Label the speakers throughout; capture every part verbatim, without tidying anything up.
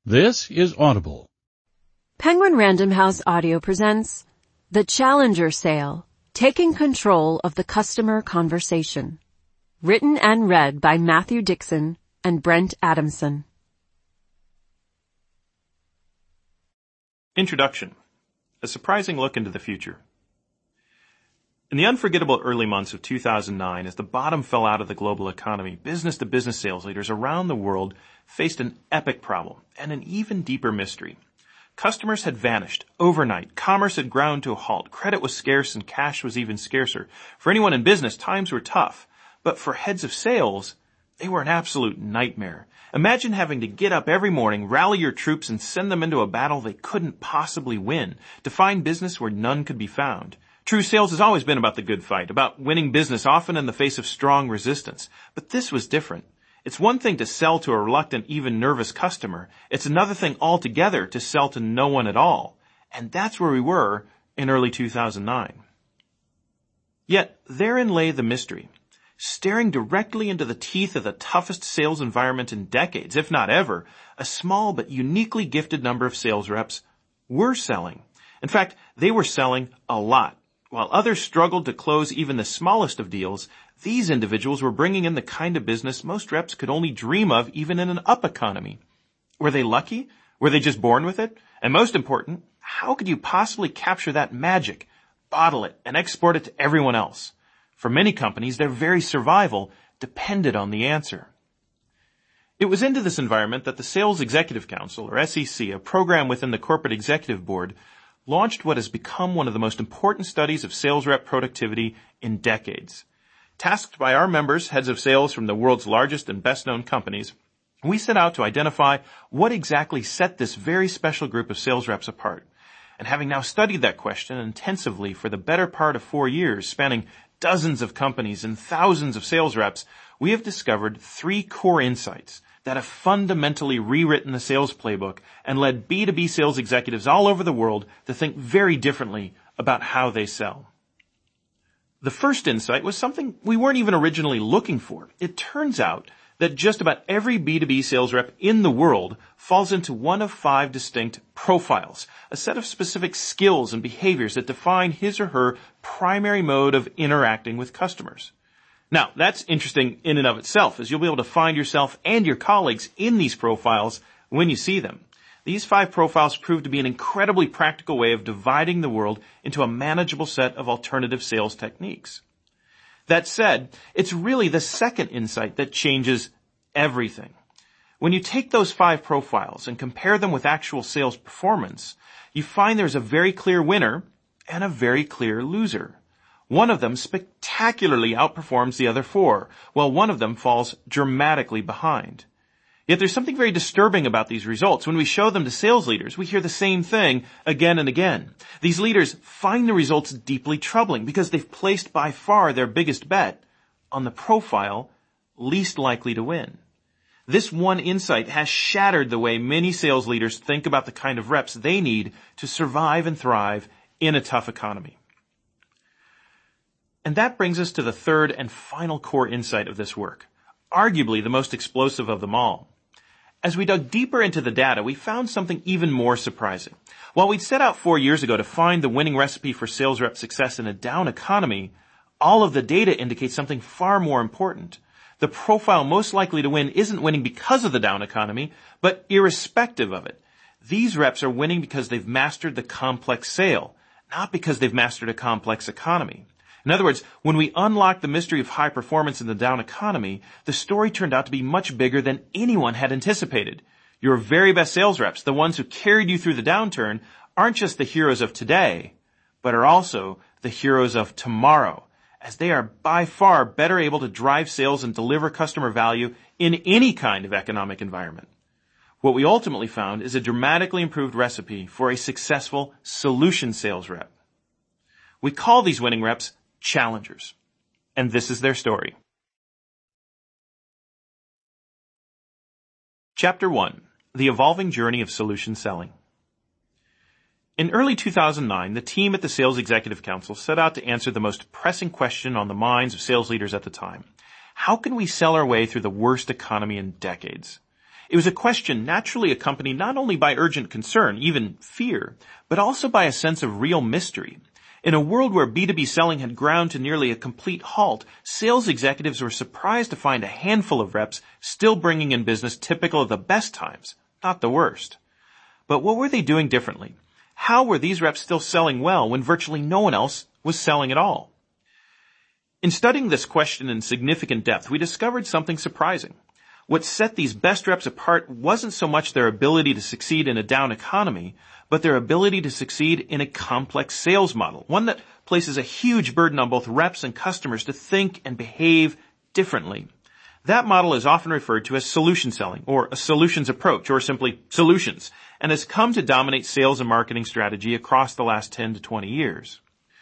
Speaker 1: This is Audible.
Speaker 2: Penguin Random House Audio presents The Challenger Sale, Taking Control of the Customer Conversation. Written and read by Matthew Dixon and Brent Adamson.
Speaker 3: Introduction. A surprising look into the future. In the unforgettable early months of two thousand nine, as the bottom fell out of the global economy, business-to-business sales leaders around the world faced an epic problem and an even deeper mystery. Customers had vanished overnight. Commerce had ground to a halt. Credit was scarce and cash was even scarcer. For anyone in business, times were tough. But for heads of sales, they were an absolute nightmare. Imagine having to get up every morning, rally your troops, and send them into a battle they couldn't possibly win, to find business where none could be found. True sales has always been about the good fight, about winning business, often in the face of strong resistance. But this was different. It's one thing to sell to a reluctant, even nervous customer. It's another thing altogether to sell to no one at all. And that's where we were in early two thousand nine. Yet, therein lay the mystery. Staring directly into the teeth of the toughest sales environment in decades, if not ever, a small but uniquely gifted number of sales reps were selling. In fact, they were selling a lot. While others struggled to close even the smallest of deals, these individuals were bringing in the kind of business most reps could only dream of even in an up economy. Were they lucky? Were they just born with it? And most important, how could you possibly capture that magic, bottle it, and export it to everyone else? For many companies, their very survival depended on the answer. It was into this environment that the Sales Executive Council, or S E C, a program within the Corporate Executive Board, launched what has become one of the most important studies of sales rep productivity in decades. Tasked by our members, heads of sales from the world's largest and best-known companies, we set out to identify what exactly set this very special group of sales reps apart. And having now studied that question intensively for the better part of four years, spanning dozens of companies and thousands of sales reps, we have discovered three core insights that have fundamentally rewritten the sales playbook and led B two B sales executives all over the world to think very differently about how they sell. The first insight was something we weren't even originally looking for. It turns out that just about every B two B sales rep in the world falls into one of five distinct profiles, a set of specific skills and behaviors that define his or her primary mode of interacting with customers. Now, that's interesting in and of itself, as you'll be able to find yourself and your colleagues in these profiles when you see them. These five profiles prove to be an incredibly practical way of dividing the world into a manageable set of alternative sales techniques. That said, it's really the second insight that changes everything. When you take those five profiles and compare them with actual sales performance, you find there's a very clear winner and a very clear loser. One of them spectacularly outperforms the other four, while one of them falls dramatically behind. Yet there's something very disturbing about these results. When we show them to sales leaders, we hear the same thing again and again. These leaders find the results deeply troubling because they've placed by far their biggest bet on the profile least likely to win. This one insight has shattered the way many sales leaders think about the kind of reps they need to survive and thrive in a tough economy. And that brings us to the third and final core insight of this work, arguably the most explosive of them all. As we dug deeper into the data, we found something even more surprising. While we'd set out four years ago to find the winning recipe for sales rep success in a down economy, all of the data indicates something far more important. The profile most likely to win isn't winning because of the down economy, but irrespective of it. These reps are winning because they've mastered the complex sale, not because they've mastered a complex economy. In other words, when we unlocked the mystery of high performance in the down economy, the story turned out to be much bigger than anyone had anticipated. Your very best sales reps, the ones who carried you through the downturn, aren't just the heroes of today, but are also the heroes of tomorrow, as they are by far better able to drive sales and deliver customer value in any kind of economic environment. What we ultimately found is a dramatically improved recipe for a successful solution sales rep. We call these winning reps challengers. And this is their story. Chapter one. The Evolving Journey of Solution Selling. In early two thousand nine, the team at the Sales Executive Council set out to answer the most pressing question on the minds of sales leaders at the time. How can we sell our way through the worst economy in decades? It was a question naturally accompanied not only by urgent concern, even fear, but also by a sense of real mystery. In a world where B two B selling had ground to nearly a complete halt, sales executives were surprised to find a handful of reps still bringing in business typical of the best times, not the worst. But what were they doing differently? How were these reps still selling well when virtually no one else was selling at all? In studying this question in significant depth, we discovered something surprising. What set these best reps apart wasn't so much their ability to succeed in a down economy, but their ability to succeed in a complex sales model, one that places a huge burden on both reps and customers to think and behave differently. That model is often referred to as solution selling, or a solutions approach, or simply solutions, and has come to dominate sales and marketing strategy across the last ten to twenty years.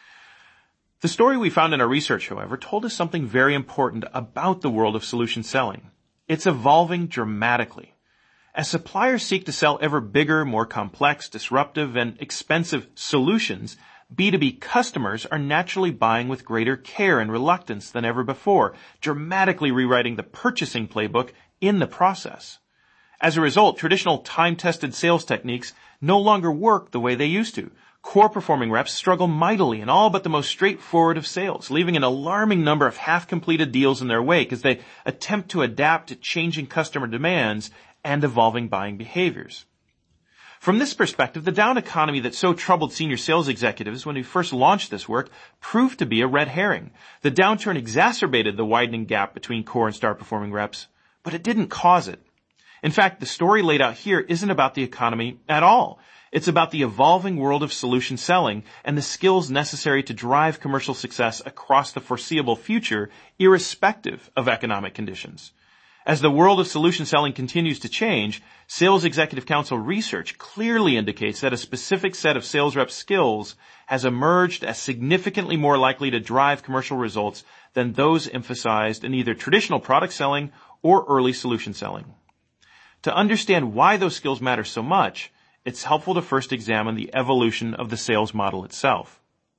Speaker 3: The story we found in our research, however, told us something very important about the world of solution selling. It's evolving dramatically. As suppliers seek to sell ever bigger, more complex, disruptive, and expensive solutions, B two B customers are naturally buying with greater care and reluctance than ever before, dramatically rewriting the purchasing playbook in the process. As a result, traditional time-tested sales techniques no longer work the way they used to. Core performing reps struggle mightily in all but the most straightforward of sales, leaving an alarming number of half-completed deals in their wake as they attempt to adapt to changing customer demands and evolving buying behaviors. From this perspective, the down economy that so troubled senior sales executives when we first launched this work proved to be a red herring. The downturn exacerbated the widening gap between core and star performing reps, but it didn't cause it. In fact, the story laid out here isn't about the economy at all. It's about the evolving world of solution selling and the skills necessary to drive commercial success across the foreseeable future, irrespective of economic conditions. As the world of solution selling continues to change, Sales Executive Council research clearly indicates that a specific set of sales rep skills has emerged as significantly more likely to drive commercial results than those emphasized in either traditional product selling or early solution selling. To understand why those skills matter so much, it's helpful to first examine the evolution of the sales model itself.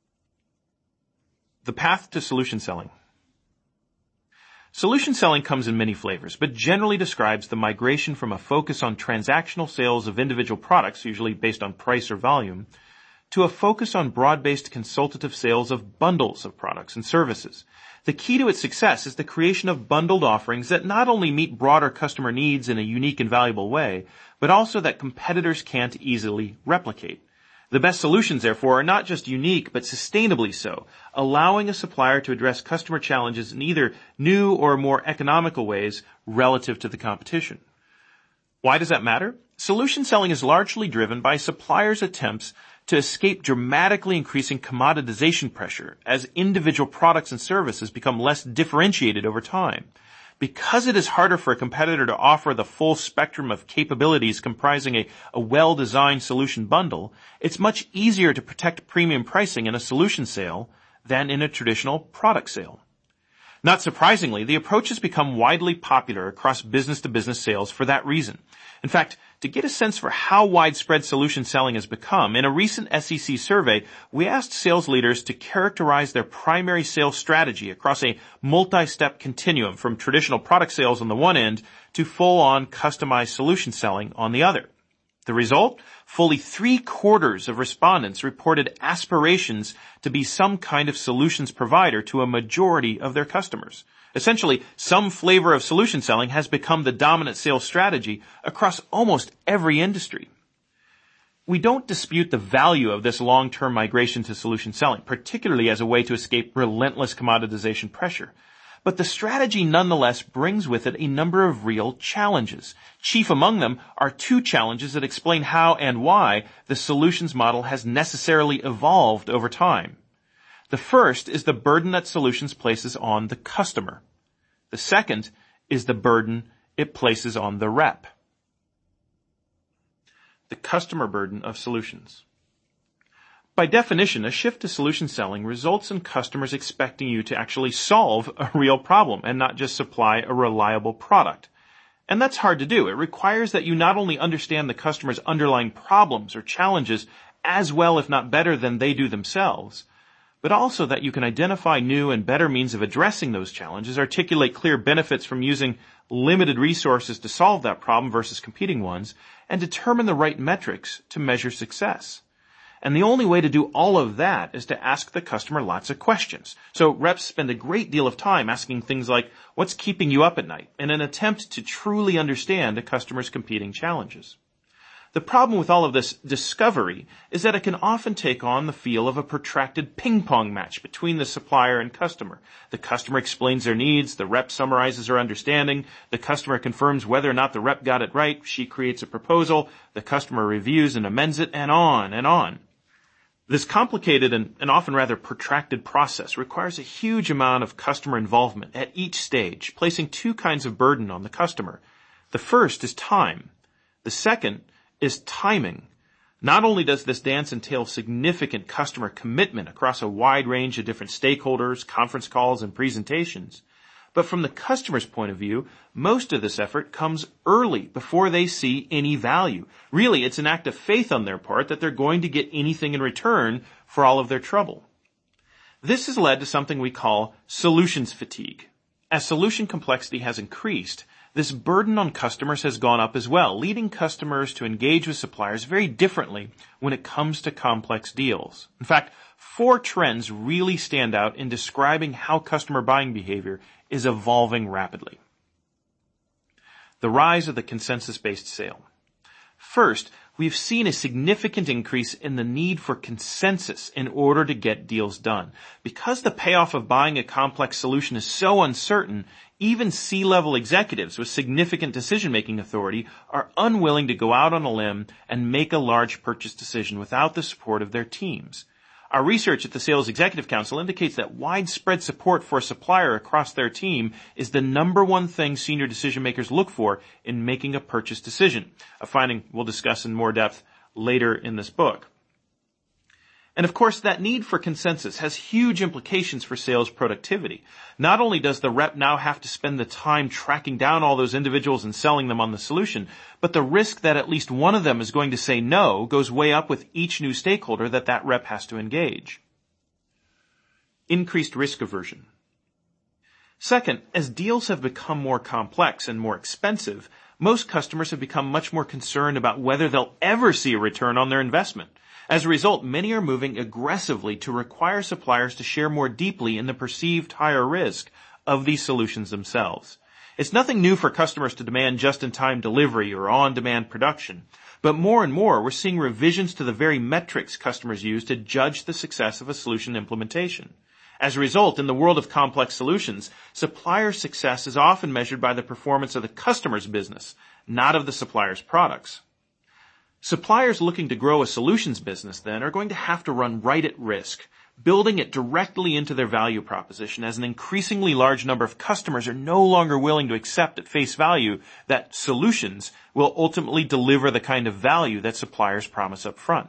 Speaker 3: The path to solution selling. Solution selling comes in many flavors, but generally describes the migration from a focus on transactional sales of individual products, usually based on price or volume, to a focus on broad-based consultative sales of bundles of products and services. The key to its success is the creation of bundled offerings that not only meet broader customer needs in a unique and valuable way, but also that competitors can't easily replicate. The best solutions, therefore, are not just unique, but sustainably so, allowing a supplier to address customer challenges in either new or more economical ways relative to the competition. Why does that matter? Solution selling is largely driven by suppliers' attempts to escape dramatically increasing commoditization pressure as individual products and services become less differentiated over time. Because it is harder for a competitor to offer the full spectrum of capabilities comprising a, a well-designed solution bundle, it's much easier to protect premium pricing in a solution sale than in a traditional product sale. Not surprisingly, the approach has become widely popular across business-to-business sales for that reason. In fact, to get a sense for how widespread solution selling has become, in a recent S E C survey, we asked sales leaders to characterize their primary sales strategy across a multi-step continuum from traditional product sales on the one end to full-on customized solution selling on the other. The result? Fully three-quarters of respondents reported aspirations to be some kind of solutions provider to a majority of their customers. Essentially, some flavor of solution selling has become the dominant sales strategy across almost every industry. We don't dispute the value of this long-term migration to solution selling, particularly as a way to escape relentless commoditization pressure. But the strategy nonetheless brings with it a number of real challenges. Chief among them are two challenges that explain how and why the solutions model has necessarily evolved over time. The first is the burden that solutions places on the customer. The second is the burden it places on the rep. The customer burden of solutions. By definition, a shift to solution selling results in customers expecting you to actually solve a real problem and not just supply a reliable product. And that's hard to do. It requires that you not only understand the customer's underlying problems or challenges as well, if not better, than they do themselves, but also that you can identify new and better means of addressing those challenges, articulate clear benefits from using limited resources to solve that problem versus competing ones, and determine the right metrics to measure success. And the only way to do all of that is to ask the customer lots of questions. So reps spend a great deal of time asking things like, what's keeping you up at night, in an attempt to truly understand a customer's competing challenges. The problem with all of this discovery is that it can often take on the feel of a protracted ping-pong match between the supplier and customer. The customer explains their needs, the rep summarizes her understanding, the customer confirms whether or not the rep got it right, she creates a proposal, the customer reviews and amends it, and on and on. This complicated and, and often rather protracted process requires a huge amount of customer involvement at each stage, placing two kinds of burden on the customer. The first is time. The second is timing. Not only does this dance entail significant customer commitment across a wide range of different stakeholders, conference calls, and presentations, but from the customer's point of view, most of this effort comes early before they see any value. Really, it's an act of faith on their part that they're going to get anything in return for all of their trouble. This has led to something we call solutions fatigue. As solution complexity has increased, this burden on customers has gone up as well, leading customers to engage with suppliers very differently when it comes to complex deals. In fact, four trends really stand out in describing how customer buying behavior is evolving rapidly. The rise of the consensus-based sale. First, we've seen a significant increase in the need for consensus in order to get deals done. Because the payoff of buying a complex solution is so uncertain, even C-level executives with significant decision-making authority are unwilling to go out on a limb and make a large purchase decision without the support of their teams. Our research at the Sales Executive Council indicates that widespread support for a supplier across their team is the number one thing senior decision makers look for in making a purchase decision, a finding we'll discuss in more depth later in this book. And of course, that need for consensus has huge implications for sales productivity. Not only does the rep now have to spend the time tracking down all those individuals and selling them on the solution, but the risk that at least one of them is going to say no goes way up with each new stakeholder that that rep has to engage. Increased risk aversion. Second, as deals have become more complex and more expensive, most customers have become much more concerned about whether they'll ever see a return on their investment. As a result, many are moving aggressively to require suppliers to share more deeply in the perceived higher risk of these solutions themselves. It's nothing new for customers to demand just-in-time delivery or on-demand production, but more and more we're seeing revisions to the very metrics customers use to judge the success of a solution implementation. As a result, in the world of complex solutions, supplier success is often measured by the performance of the customer's business, not of the supplier's products. Suppliers looking to grow a solutions business, then, are going to have to run right at risk, building it directly into their value proposition, as an increasingly large number of customers are no longer willing to accept at face value that solutions will ultimately deliver the kind of value that suppliers promise up front.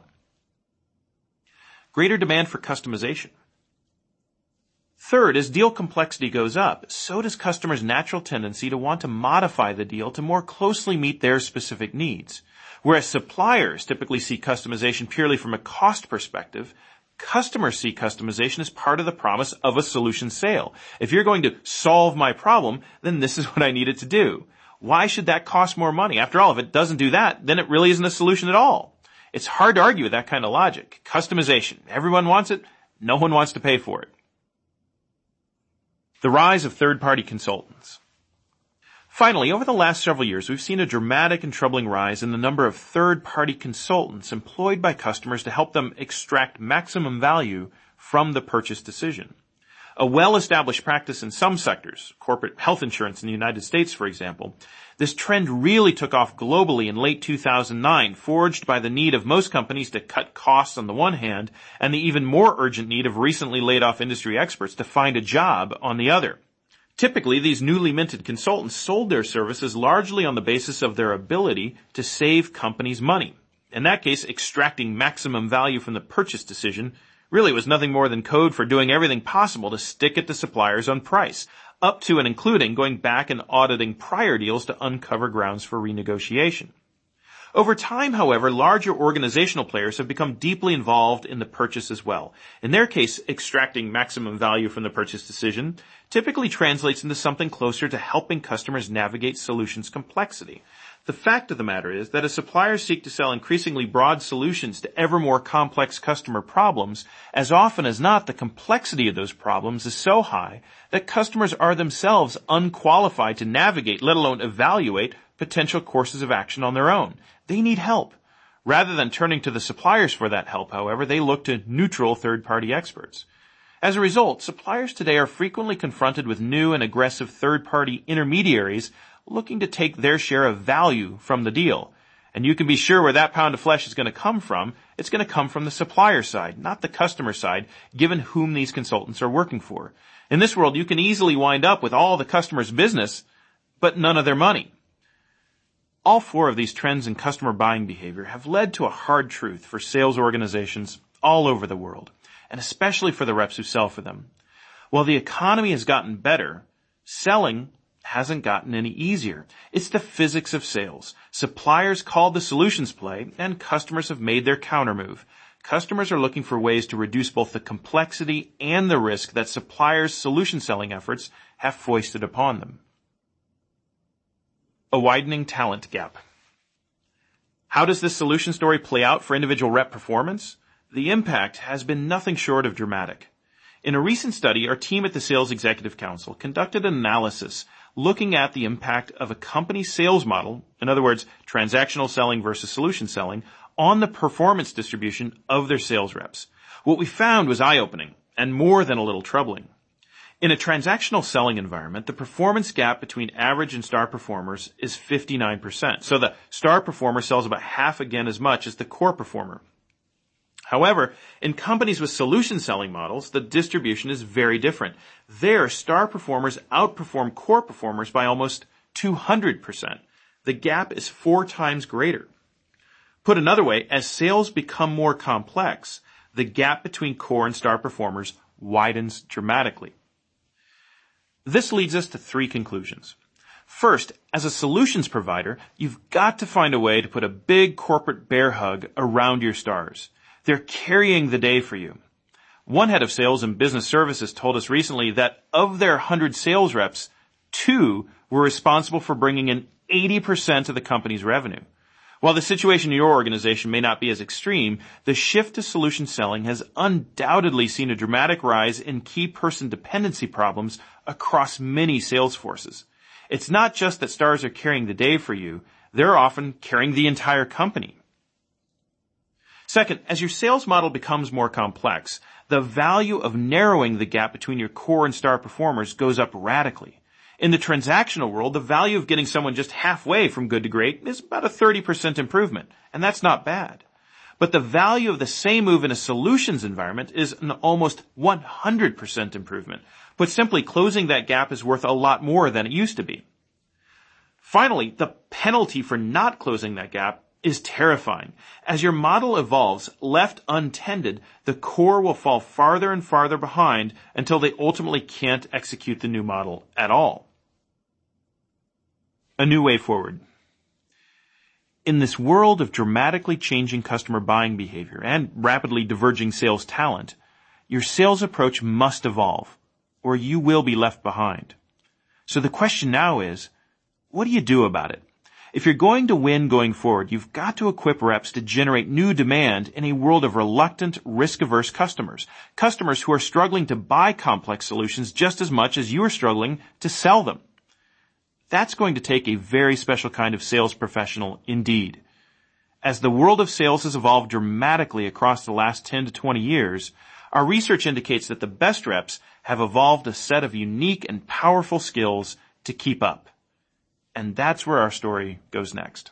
Speaker 3: Greater demand for customization. Third, as deal complexity goes up, so does customers' natural tendency to want to modify the deal to more closely meet their specific needs. Whereas suppliers typically see customization purely from a cost perspective, customers see customization as part of the promise of a solution sale. If you're going to solve my problem, then this is what I need it to do. Why should that cost more money? After all, if it doesn't do that, then it really isn't a solution at all. It's hard to argue with that kind of logic. Customization. Everyone wants it. No one wants to pay for it. The rise of third-party consultants. Finally, over the last several years, we've seen a dramatic and troubling rise in the number of third-party consultants employed by customers to help them extract maximum value from the purchase decision. A well-established practice in some sectors, corporate health insurance in the United States, for example, this trend really took off globally in late two thousand nine, forged by the need of most companies to cut costs on the one hand and the even more urgent need of recently laid-off industry experts to find a job on the other. Typically, these newly minted consultants sold their services largely on the basis of their ability to save companies money. In that case, extracting maximum value from the purchase decision really was nothing more than code for doing everything possible to stick it to suppliers on price, up to and including going back and auditing prior deals to uncover grounds for renegotiation. Over time, however, larger organizational players have become deeply involved in the purchase as well. In their case, extracting maximum value from the purchase decision typically translates into something closer to helping customers navigate solutions complexity. The fact of the matter is that as suppliers seek to sell increasingly broad solutions to ever more complex customer problems, as often as not, the complexity of those problems is so high that customers are themselves unqualified to navigate, let alone evaluate, potential courses of action on their own. They need help. Rather than turning to the suppliers for that help, however, they look to neutral third-party experts. As a result, suppliers today are frequently confronted with new and aggressive third-party intermediaries looking to take their share of value from the deal. And you can be sure where that pound of flesh is going to come from. It's going to come from the supplier side, not the customer side, given whom these consultants are working for. In this world, you can easily wind up with all the customer's business, but none of their money. All four of these trends in customer buying behavior have led to a hard truth for sales organizations all over the world, and especially for the reps who sell for them. While the economy has gotten better, selling hasn't gotten any easier. It's the physics of sales. Suppliers call the solutions play, and customers have made their countermove. Customers are looking for ways to reduce both the complexity and the risk that suppliers' solution selling efforts have foisted upon them. A widening talent gap. How does this solution story play out for individual rep performance? The impact has been nothing short of dramatic. In a recent study, our team at the Sales Executive Council conducted an analysis looking at the impact of a company's sales model, in other words, transactional selling versus solution selling, on the performance distribution of their sales reps. What we found was eye-opening and more than a little troubling. In a transactional selling environment, the performance gap between average and star performers is fifty-nine percent. So the star performer sells about half again as much as the core performer. However, in companies with solution selling models, the distribution is very different. There, star performers outperform core performers by almost two hundred percent. The gap is four times greater. Put another way, as sales become more complex, the gap between core and star performers widens dramatically. This leads us to three conclusions. First, as a solutions provider, you've got to find a way to put a big corporate bear hug around your stars. They're carrying the day for you. One head of sales and business services told us recently that of their one hundred sales reps, two were responsible for bringing in eighty percent of the company's revenue. While the situation in your organization may not be as extreme, the shift to solution selling has undoubtedly seen a dramatic rise in key person dependency problems across many sales forces. It's not just that stars are carrying the day for you, they're often carrying the entire company. Second, as your sales model becomes more complex, the value of narrowing the gap between your core and star performers goes up radically. In the transactional world, the value of getting someone just halfway from good to great is about a thirty percent improvement, and that's not bad. But the value of the same move in a solutions environment is an almost one hundred percent improvement. Put simply, closing that gap is worth a lot more than it used to be. Finally, the penalty for not closing that gap is terrifying. As your model evolves, left untended, the core will fall farther and farther behind until they ultimately can't execute the new model at all. A new way forward. In this world of dramatically changing customer buying behavior and rapidly diverging sales talent, your sales approach must evolve, or you will be left behind. So the question now is, what do you do about it? If you're going to win going forward, you've got to equip reps to generate new demand in a world of reluctant, risk-averse customers. Customers who are struggling to buy complex solutions just as much as you are struggling to sell them. That's going to take a very special kind of sales professional indeed. As the world of sales has evolved dramatically across the last ten to twenty years, our research indicates that the best reps have evolved a set of unique and powerful skills to keep up. And that's where our story goes next.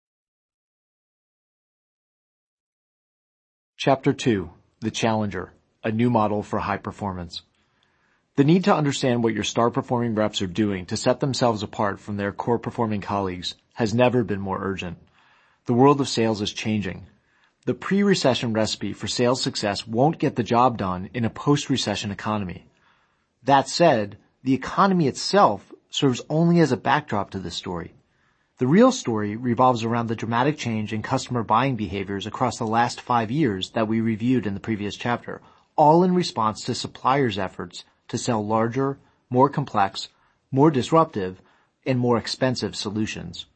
Speaker 1: Chapter two, The Challenger, a new model for high performance. The need to understand what your star-performing reps are doing to set themselves apart from their core-performing colleagues has never been more urgent. The world of sales is changing. The pre-recession recipe for sales success won't get the job done in a post-recession economy. That said, the economy itself serves only as a backdrop to this story. The real story revolves around the dramatic change in customer buying behaviors across the last five years that we reviewed in the previous chapter, all in response to suppliers' efforts to sell larger, more complex, more disruptive, and more expensive solutions.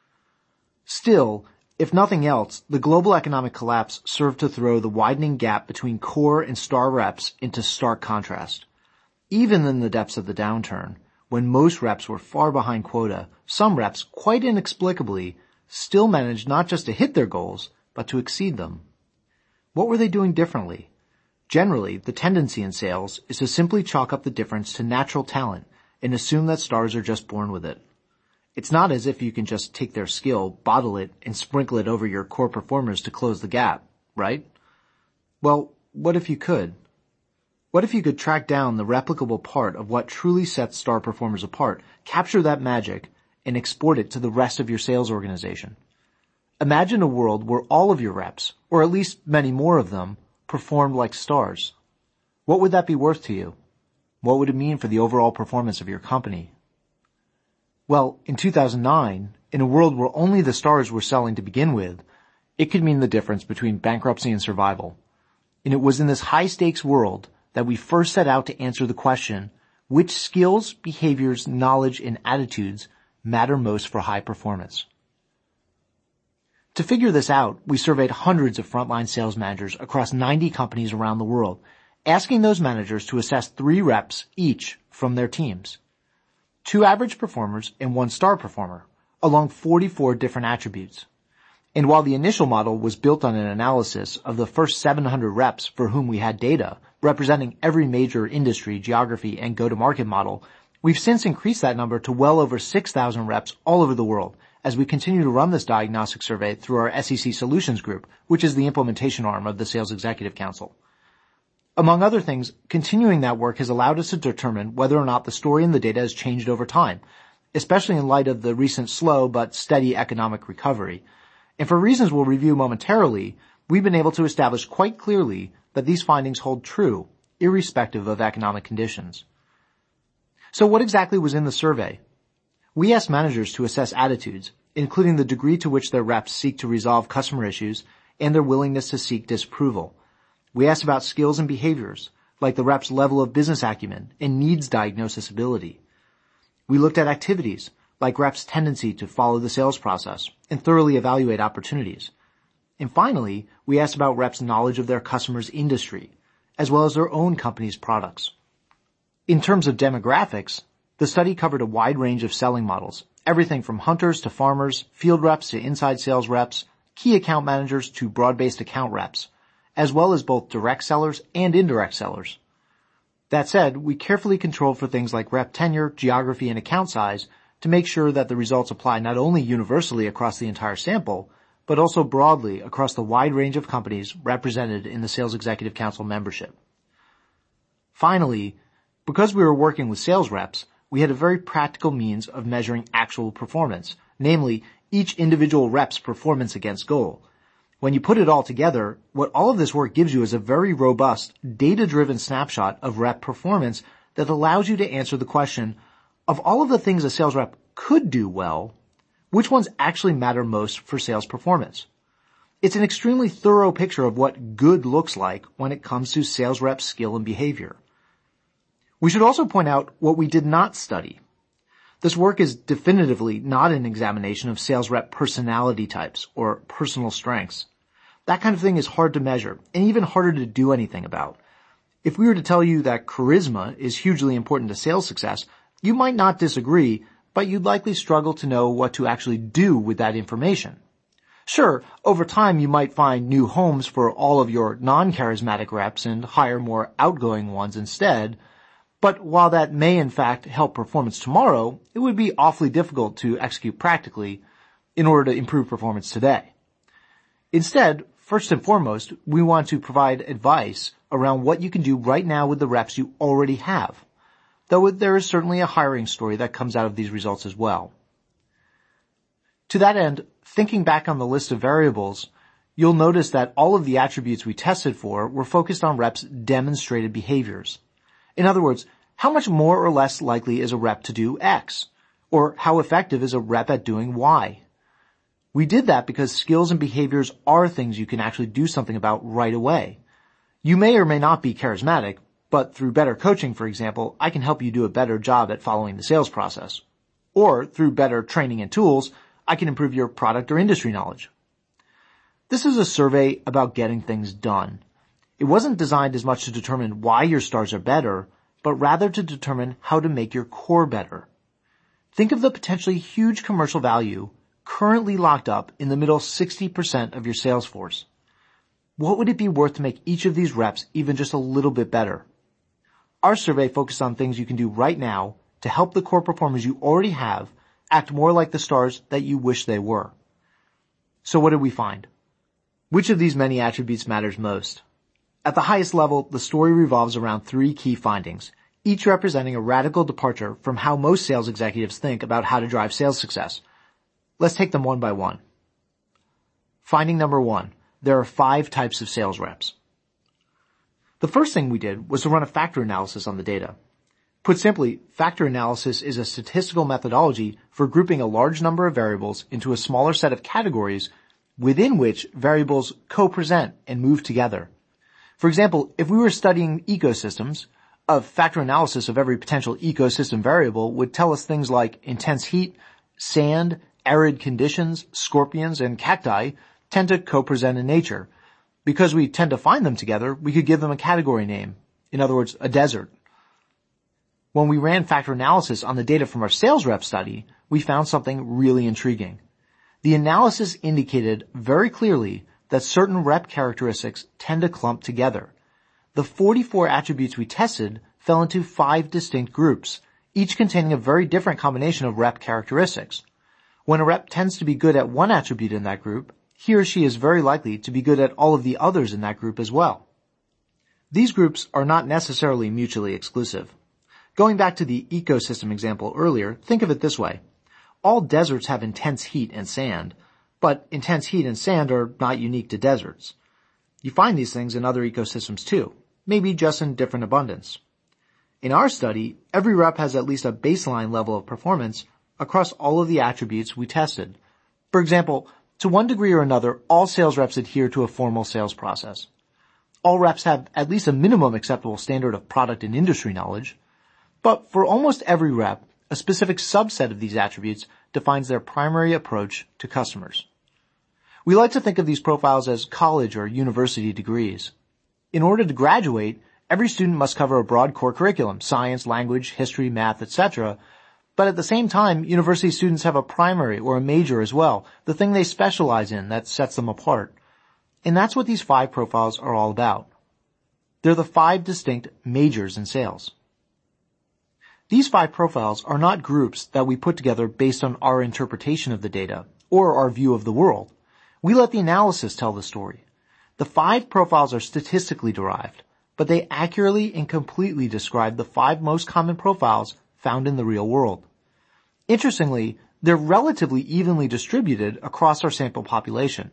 Speaker 1: Still, if nothing else, the global economic collapse served to throw the widening gap between core and star reps into stark contrast. Even in the depths of the downturn, when most reps were far behind quota, some reps, quite inexplicably, still managed not just to hit their goals, but to exceed them. What were they doing differently? Generally, the tendency in sales is to simply chalk up the difference to natural talent and assume that stars are just born with it. It's not as if you can just take their skill, bottle it, and sprinkle it over your core performers to close the gap, right? Well, what if you could? What if you could track down the replicable part of what truly sets star performers apart, capture that magic, and export it to the rest of your sales organization? Imagine a world where all of your reps, or at least many more of them, performed like stars. What would that be worth to you? What would it mean for the overall performance of your company? Well, in two thousand nine, in a world where only the stars were selling to begin with, it could mean the difference between bankruptcy and survival. And it was in this high-stakes world that we first set out to answer the question, which skills, behaviors, knowledge, and attitudes matter most for high performance? To figure this out, we surveyed hundreds of frontline sales managers across ninety companies around the world, asking those managers to assess three reps each from their teams. Two average performers and one star performer, along forty-four different attributes. And while the initial model was built on an analysis of the first seven hundred reps for whom we had data, representing every major industry, geography, and go-to-market model, we've since increased that number to well over six thousand reps all over the world as we continue to run this diagnostic survey through our S E C Solutions Group, which is the implementation arm of the Sales Executive Council. Among other things, continuing that work has allowed us to determine whether or not the story in the data has changed over time, especially in light of the recent slow but steady economic recovery. And for reasons we'll review momentarily, we've been able to establish quite clearly that these findings hold true, irrespective of economic conditions. So what exactly was in the survey? We asked managers to assess attitudes, including the degree to which their reps seek to resolve customer issues and their willingness to seek disapproval. We asked about skills and behaviors, like the rep's level of business acumen and needs diagnosis ability. We looked at activities, like reps' tendency to follow the sales process and thoroughly evaluate opportunities. And finally, we asked about reps' knowledge of their customers' industry, as well as their own company's products. In terms of demographics, the study covered a wide range of selling models, everything from hunters to farmers, field reps to inside sales reps, key account managers to broad-based account reps, as well as both direct sellers and indirect sellers. That said, we carefully controlled for things like rep tenure, geography, and account size to make sure that the results apply not only universally across the entire sample, but also broadly across the wide range of companies represented in the Sales Executive Council membership. Finally, because we were working with sales reps, we had a very practical means of measuring actual performance, namely each individual rep's performance against goal. When you put it all together, what all of this work gives you is a very robust, data-driven snapshot of rep performance that allows you to answer the question, of all of the things a sales rep could do well, which ones actually matter most for sales performance? It's an extremely thorough picture of what good looks like when it comes to sales rep skill and behavior. We should also point out what we did not study. This work is definitively not an examination of sales rep personality types or personal strengths. That kind of thing is hard to measure and even harder to do anything about. If we were to tell you that charisma is hugely important to sales success, you might not disagree, but you'd likely struggle to know what to actually do with that information. Sure, over time you might find new homes for all of your non-charismatic reps and hire more outgoing ones instead, but while that may in fact help performance tomorrow, it would be awfully difficult to execute practically in order to improve performance today. Instead, first and foremost, we want to provide advice around what you can do right now with the reps you already have, though there is certainly a hiring story that comes out of these results as well. To that end, thinking back on the list of variables, you'll notice that all of the attributes we tested for were focused on reps' demonstrated behaviors. In other words, how much more or less likely is a rep to do X? Or how effective is a rep at doing Y? We did that because skills and behaviors are things you can actually do something about right away. You may or may not be charismatic, but through better coaching, for example, I can help you do a better job at following the sales process. Or through better training and tools, I can improve your product or industry knowledge. This is a survey about getting things done. It wasn't designed as much to determine why your stars are better, but rather to determine how to make your core better. Think of the potentially huge commercial value currently locked up in the middle sixty percent of your sales force. What would it be worth to make each of these reps even just a little bit better? Our survey focused on things you can do right now to help the core performers you already have act more like the stars that you wish they were. So what did we find? Which of these many attributes matters most? At the highest level, the story revolves around three key findings, each representing a radical departure from how most sales executives think about how to drive sales success. Let's take them one by one. Finding number one, there are five types of sales reps. The first thing we did was to run a factor analysis on the data. Put simply, factor analysis is a statistical methodology for grouping a large number of variables into a smaller set of categories within which variables co-present and move together. For example, if we were studying ecosystems, a factor analysis of every potential ecosystem variable would tell us things like intense heat, sand, arid conditions, scorpions, and cacti tend to co-present in nature. Because we tend to find them together, we could give them a category name. In other words, a desert. When we ran factor analysis on the data from our sales rep study, we found something really intriguing. The analysis indicated very clearly that certain rep characteristics tend to clump together. The forty-four attributes we tested fell into five distinct groups, each containing a very different combination of rep characteristics. When a rep tends to be good at one attribute in that group, he or she is very likely to be good at all of the others in that group as well. These groups are not necessarily mutually exclusive. Going back to the ecosystem example earlier, think of it this way. All deserts have intense heat and sand, but intense heat and sand are not unique to deserts. You find these things in other ecosystems too, maybe just in different abundance. In our study, every rep has at least a baseline level of performance across all of the attributes we tested. For example, to one degree or another, all sales reps adhere to a formal sales process. All reps have at least a minimum acceptable standard of product and industry knowledge. But for almost every rep, a specific subset of these attributes defines their primary approach to customers. We like to think of these profiles as college or university degrees. In order to graduate, every student must cover a broad core curriculum, science, language, history, math, et cetera. But at the same time, university students have a primary or a major as well, the thing they specialize in that sets them apart. And that's what these five profiles are all about. They're the five distinct majors in sales. These five profiles are not groups that we put together based on our interpretation of the data or our view of the world. We let the analysis tell the story. The five profiles are statistically derived, but they accurately and completely describe the five most common profiles found in the real world. Interestingly, they're relatively evenly distributed across our sample population.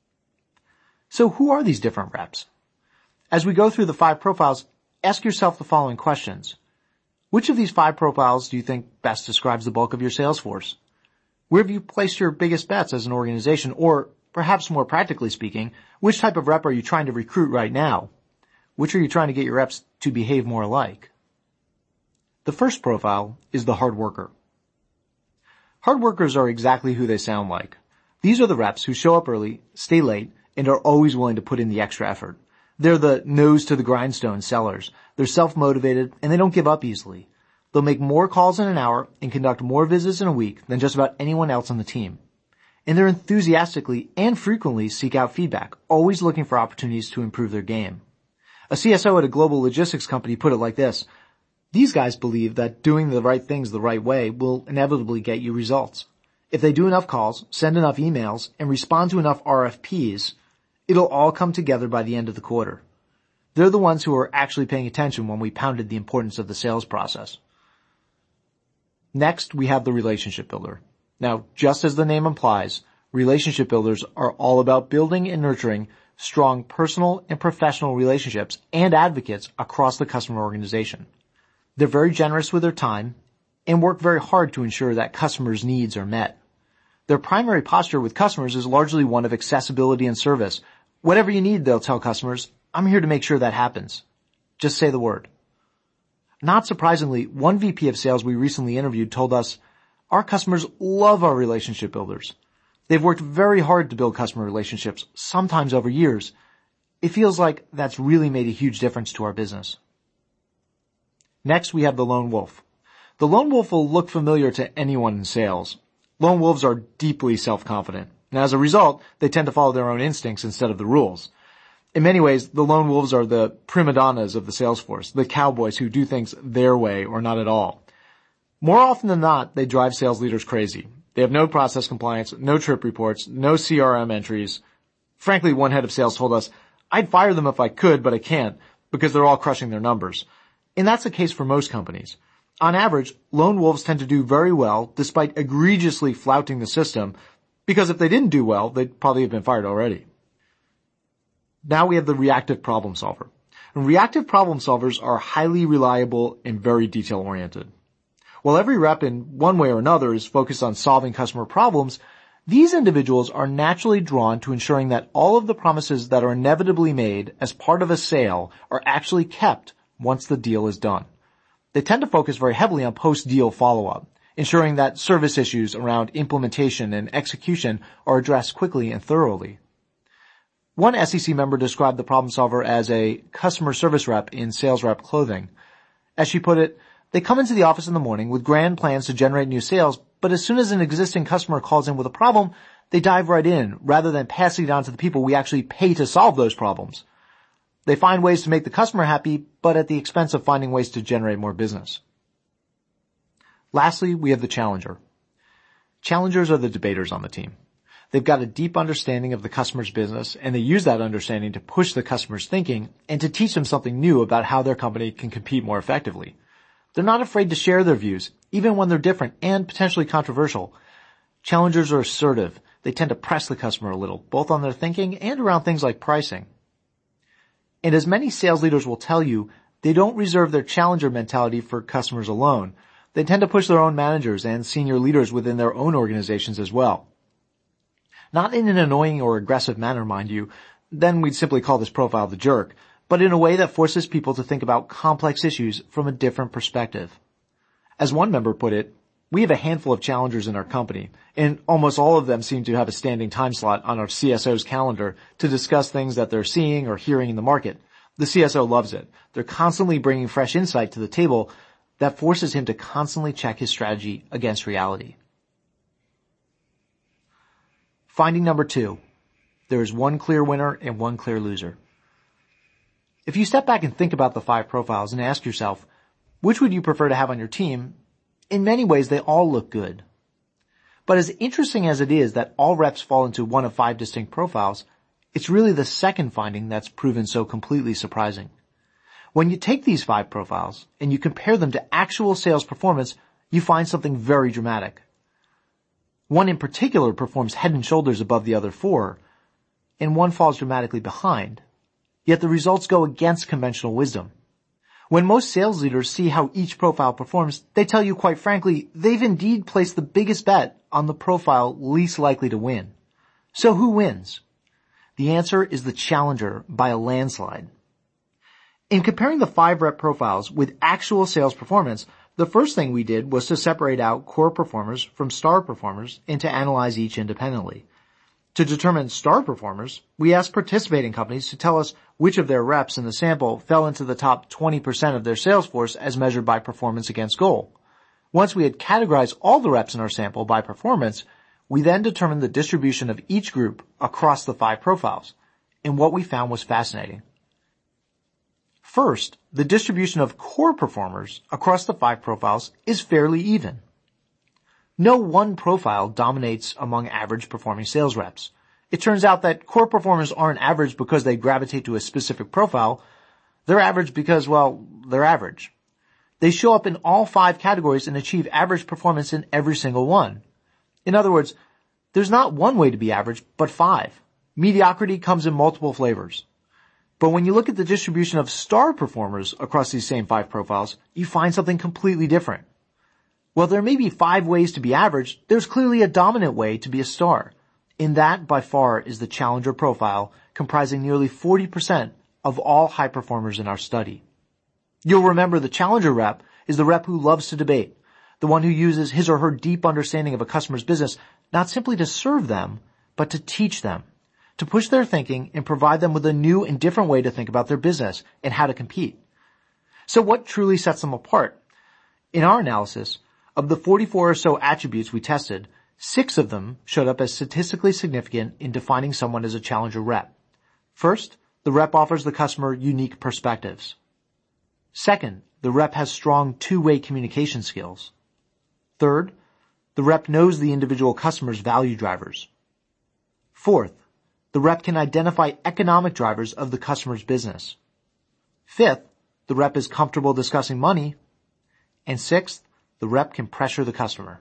Speaker 1: So who are these different reps? As we go through the five profiles, ask yourself the following questions. Which of these five profiles do you think best describes the bulk of your sales force? Where have you placed your biggest bets as an organization? Or, perhaps more practically speaking, which type of rep are you trying to recruit right now? Which are you trying to get your reps to behave more like? The first profile is the hard worker. Hard workers are exactly who they sound like. These are the reps who show up early, stay late, and are always willing to put in the extra effort. They're the nose to the grindstone sellers. They're self-motivated, and they don't give up easily. They'll make more calls in an hour and conduct more visits in a week than just about anyone else on the team. And they're enthusiastically and frequently seek out feedback, always looking for opportunities to improve their game. A C S O at a global logistics company put it like this: these guys believe that doing the right things the right way will inevitably get you results. If they do enough calls, send enough emails, and respond to enough R F Ps, it'll all come together by the end of the quarter. They're the ones who are actually paying attention when we pounded the importance of the sales process. Next, we have the relationship builder. Now, just as the name implies, relationship builders are all about building and nurturing strong personal and professional relationships and advocates across the customer organization. They're very generous with their time, and work very hard to ensure that customers' needs are met. Their primary posture with customers is largely one of accessibility and service. Whatever you need, they'll tell customers, I'm here to make sure that happens. Just say the word. Not surprisingly, one V P of sales we recently interviewed told us, our customers love our relationship builders. They've worked very hard to build customer relationships, sometimes over years. It feels like that's really made a huge difference to our business. Next, we have the lone wolf. The lone wolf will look familiar to anyone in sales. Lone wolves are deeply self-confident, and as a result, they tend to follow their own instincts instead of the rules. In many ways, the lone wolves are the prima donnas of the sales force, the cowboys who do things their way or not at all. More often than not, they drive sales leaders crazy. They have no process compliance, no trip reports, no C R M entries. Frankly, one head of sales told us, I'd fire them if I could, but I can't, because they're all crushing their numbers. And that's the case for most companies. On average, lone wolves tend to do very well despite egregiously flouting the system, because if they didn't do well, they'd probably have been fired already. Now we have the reactive problem solver. And reactive problem solvers are highly reliable and very detail-oriented. While every rep in one way or another is focused on solving customer problems, these individuals are naturally drawn to ensuring that all of the promises that are inevitably made as part of a sale are actually kept once the deal is done. They tend to focus very heavily on post-deal follow-up, ensuring that service issues around implementation and execution are addressed quickly and thoroughly. One S E C member described the problem solver as a customer service rep in sales rep clothing. As she put it, they come into the office in the morning with grand plans to generate new sales, but as soon as an existing customer calls in with a problem, they dive right in rather than passing it on to the people we actually pay to solve those problems. They find ways to make the customer happy, but at the expense of finding ways to generate more business. Lastly, we have the challenger. Challengers are the debaters on the team. They've got a deep understanding of the customer's business, and they use that understanding to push the customer's thinking and to teach them something new about how their company can compete more effectively. They're not afraid to share their views, even when they're different and potentially controversial. Challengers are assertive. They tend to press the customer a little, both on their thinking and around things like pricing. And as many sales leaders will tell you, they don't reserve their challenger mentality for customers alone. They tend to push their own managers and senior leaders within their own organizations as well. Not in an annoying or aggressive manner, mind you, then we'd simply call this profile the jerk, but in a way that forces people to think about complex issues from a different perspective. As one member put it, we have a handful of challengers in our company, and almost all of them seem to have a standing time slot on our C S O's calendar to discuss things that they're seeing or hearing in the market. The C S O loves it. They're constantly bringing fresh insight to the table that forces him to constantly check his strategy against reality. Finding number two, there is one clear winner and one clear loser. If you step back and think about the five profiles and ask yourself, which would you prefer to have on your team? In many ways, they all look good. But as interesting as it is that all reps fall into one of five distinct profiles, it's really the second finding that's proven so completely surprising. When you take these five profiles and you compare them to actual sales performance, you find something very dramatic. One in particular performs head and shoulders above the other four, and one falls dramatically behind. Yet the results go against conventional wisdom. When most sales leaders see how each profile performs, they tell you quite frankly, they've indeed placed the biggest bet on the profile least likely to win. So who wins? The answer is the challenger by a landslide. In comparing the five rep profiles with actual sales performance, the first thing we did was to separate out core performers from star performers and to analyze each independently. To determine star performers, we asked participating companies to tell us which of their reps in the sample fell into the top twenty percent of their sales force as measured by performance against goal. Once we had categorized all the reps in our sample by performance, we then determined the distribution of each group across the five profiles, and what we found was fascinating. First, the distribution of core performers across the five profiles is fairly even. No one profile dominates among average performing sales reps. It turns out that core performers aren't average because they gravitate to a specific profile. They're average because, well, they're average. They show up in all five categories and achieve average performance in every single one. In other words, there's not one way to be average, but five. Mediocrity comes in multiple flavors. But when you look at the distribution of star performers across these same five profiles, you find something completely different. While there may be five ways to be average, there's clearly a dominant way to be a star. And that, by far, is the challenger profile, comprising nearly forty percent of all high performers in our study. You'll remember the challenger rep is the rep who loves to debate, the one who uses his or her deep understanding of a customer's business not simply to serve them, but to teach them, to push their thinking and provide them with a new and different way to think about their business and how to compete. So what truly sets them apart? In our analysis, of the forty-four or so attributes we tested, six of them showed up as statistically significant in defining someone as a challenger rep. First, the rep offers the customer unique perspectives. Second, the rep has strong two-way communication skills. Third, the rep knows the individual customer's value drivers. Fourth, the rep can identify economic drivers of the customer's business. Fifth, the rep is comfortable discussing money. And sixth, the rep can pressure the customer.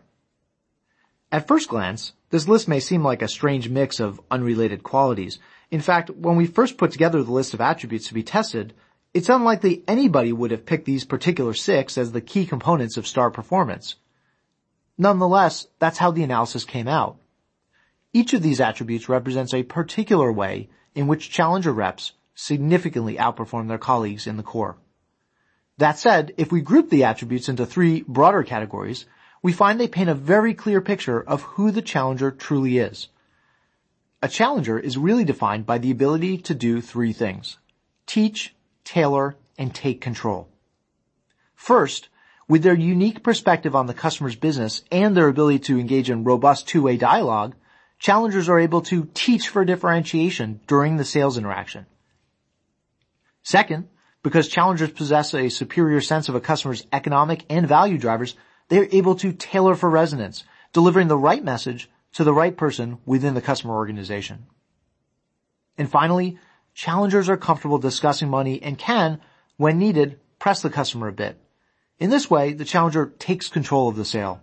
Speaker 1: At first glance, this list may seem like a strange mix of unrelated qualities. In fact, when we first put together the list of attributes to be tested, it's unlikely anybody would have picked these particular six as the key components of star performance. Nonetheless, that's how the analysis came out. Each of these attributes represents a particular way in which challenger reps significantly outperform their colleagues in the core. That said, if we group the attributes into three broader categories, we find they paint a very clear picture of who the challenger truly is. A challenger is really defined by the ability to do three things: teach, tailor, and take control. First, with their unique perspective on the customer's business and their ability to engage in robust two-way dialogue, challengers are able to teach for differentiation during the sales interaction. Second, because challengers possess a superior sense of a customer's economic and value drivers, they are able to tailor for resonance, delivering the right message to the right person within the customer organization. And finally, challengers are comfortable discussing money and can, when needed, press the customer a bit. In this way, the challenger takes control of the sale.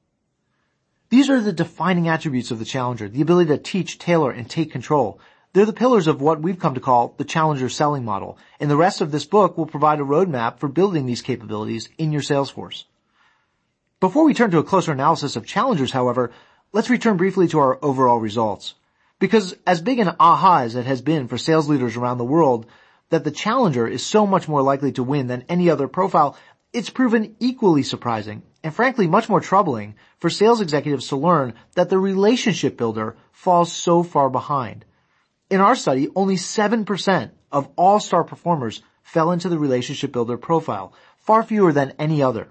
Speaker 1: These are the defining attributes of the challenger, the ability to teach, tailor, and take control. They're the pillars of what we've come to call the challenger selling model, and the rest of this book will provide a roadmap for building these capabilities in your sales force. Before we turn to a closer analysis of challengers, however, let's return briefly to our overall results. Because as big an aha as it has been for sales leaders around the world that the challenger is so much more likely to win than any other profile, it's proven equally surprising and frankly much more troubling for sales executives to learn that the relationship builder falls so far behind. In our study, only seven percent of all star performers fell into the relationship builder profile, far fewer than any other.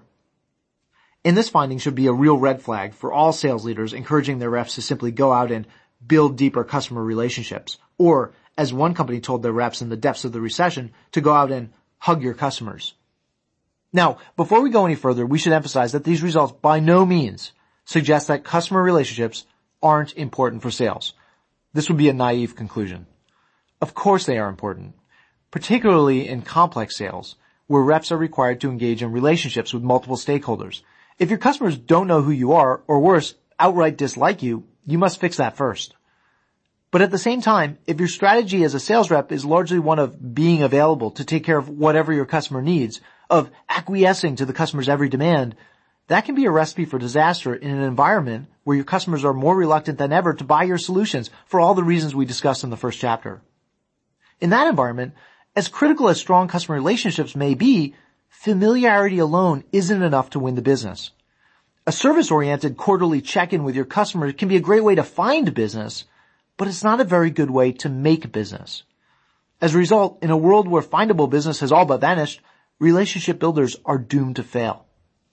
Speaker 1: And this finding should be a real red flag for all sales leaders encouraging their reps to simply go out and build deeper customer relationships, or, as one company told their reps in the depths of the recession, to go out and hug your customers. Now, before we go any further, we should emphasize that these results by no means suggest that customer relationships aren't important for sales. This would be a naive conclusion. Of course they are important, particularly in complex sales, where reps are required to engage in relationships with multiple stakeholders. If your customers don't know who you are, or worse, outright dislike you, you must fix that first. But at the same time, if your strategy as a sales rep is largely one of being available to take care of whatever your customer needs, of acquiescing to the customer's every demand, that can be a recipe for disaster in an environment where your customers are more reluctant than ever to buy your solutions for all the reasons we discussed in the first chapter. In that environment, as critical as strong customer relationships may be, familiarity alone isn't enough to win the business. A service-oriented quarterly check-in with your customers can be a great way to find business, but it's not a very good way to make business. As a result, in a world where findable business has all but vanished, relationship builders are doomed to fail.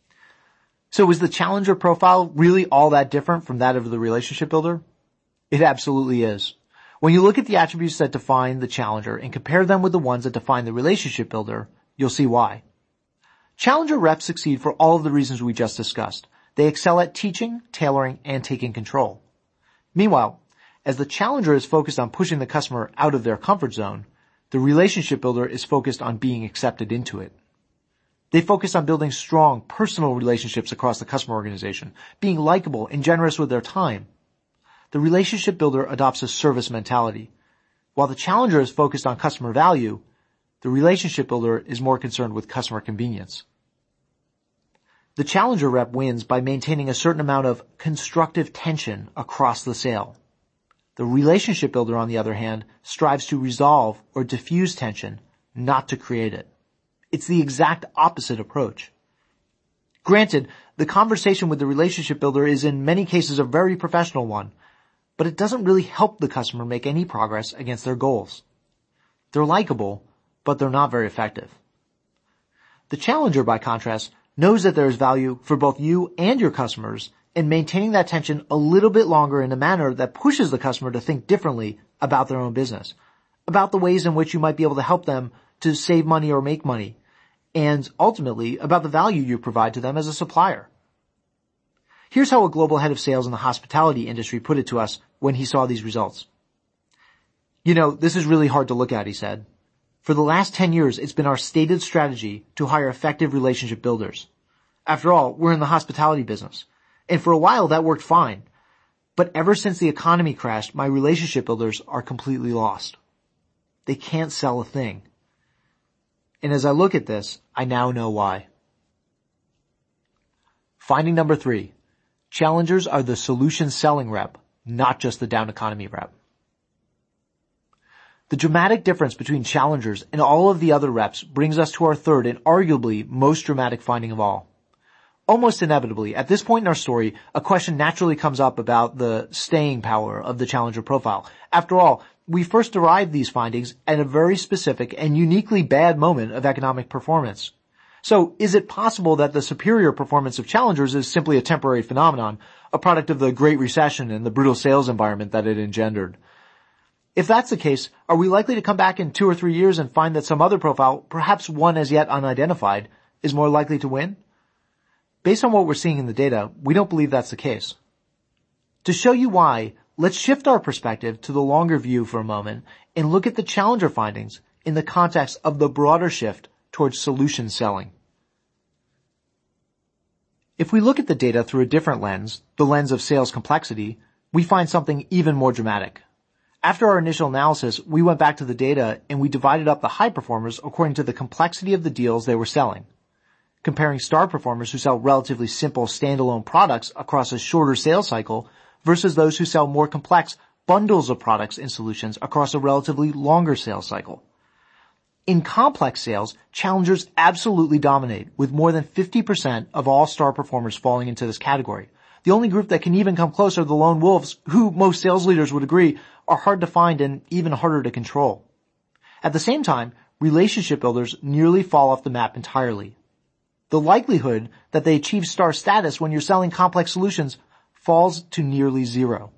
Speaker 1: So is the challenger profile really all that different from that of the relationship builder? It absolutely is. When you look at the attributes that define the challenger and compare them with the ones that define the relationship builder, you'll see why. Challenger reps succeed for all of the reasons we just discussed. They excel at teaching, tailoring, and taking control. Meanwhile, as the challenger is focused on pushing the customer out of their comfort zone, the relationship builder is focused on being accepted into it. They focus on building strong, personal relationships across the customer organization, being likable and generous with their time. The relationship builder adopts a service mentality. While the challenger is focused on customer value, the relationship builder is more concerned with customer convenience. The challenger rep wins by maintaining a certain amount of constructive tension across the sale. The relationship builder, on the other hand, strives to resolve or diffuse tension, not to create it. It's the exact opposite approach. Granted, the conversation with the relationship builder is in many cases a very professional one, but it doesn't really help the customer make any progress against their goals. They're likable, but they're not very effective. The challenger, by contrast, knows that there is value for both you and your customers in maintaining that tension a little bit longer in a manner that pushes the customer to think differently about their own business, about the ways in which you might be able to help them to save money or make money, and ultimately about the value you provide to them as a supplier. Here's how a global head of sales in the hospitality industry put it to us when he saw these results. You know, this is really hard to look at, he said. For the last ten years, it's been our stated strategy to hire effective relationship builders. After all, we're in the hospitality business. And for a while, that worked fine. But ever since the economy crashed, my relationship builders are completely lost. They can't sell a thing. And as I look at this, I now know why. Finding number three. Challengers are the solution selling rep, not just the down economy rep. The dramatic difference between challengers and all of the other reps brings us to our third and arguably most dramatic finding of all. Almost inevitably, at this point in our story, a question naturally comes up about the staying power of the challenger profile. After all, we first derived these findings at a very specific and uniquely bad moment of economic performance. So, is it possible that the superior performance of challengers is simply a temporary phenomenon, a product of the Great Recession and the brutal sales environment that it engendered? If that's the case, are we likely to come back in two or three years and find that some other profile, perhaps one as yet unidentified, is more likely to win? Based on what we're seeing in the data, we don't believe that's the case. To show you why, let's shift our perspective to the longer view for a moment and look at the challenger findings in the context of the broader shift towards solution selling. If we look at the data through a different lens, the lens of sales complexity, we find something even more dramatic. After our initial analysis, we went back to the data and we divided up the high performers according to the complexity of the deals they were selling, comparing star performers who sell relatively simple standalone products across a shorter sales cycle versus those who sell more complex bundles of products and solutions across a relatively longer sales cycle. In complex sales, challengers absolutely dominate, with more than fifty percent of all star performers falling into this category. The only group that can even come close are the lone wolves, who most sales leaders would agree are hard to find and even harder to control. At the same time, relationship builders nearly fall off the map entirely. The likelihood that they achieve star status when you're selling complex solutions falls to nearly zero.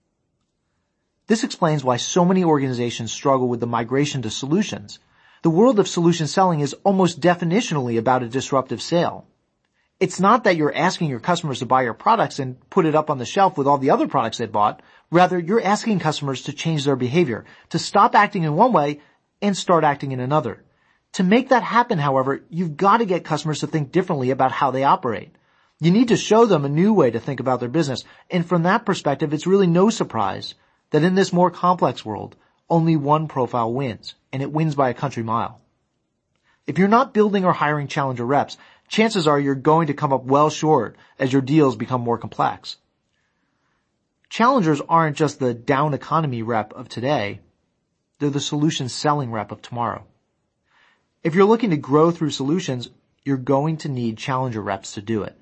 Speaker 1: This explains why so many organizations struggle with the migration to solutions. The world of solution selling is almost definitionally about a disruptive sale. It's not that you're asking your customers to buy your products and put it up on the shelf with all the other products they bought. Rather, you're asking customers to change their behavior, to stop acting in one way and start acting in another. To make that happen, however, you've got to get customers to think differently about how they operate. You need to show them a new way to think about their business. And from that perspective, it's really no surprise that in this more complex world, only one profile wins, and it wins by a country mile. If you're not building or hiring challenger reps, chances are you're going to come up well short as your deals become more complex. Challengers aren't just the down economy rep of today, they're the solution selling rep of tomorrow. If you're looking to grow through solutions, you're going to need challenger reps to do it.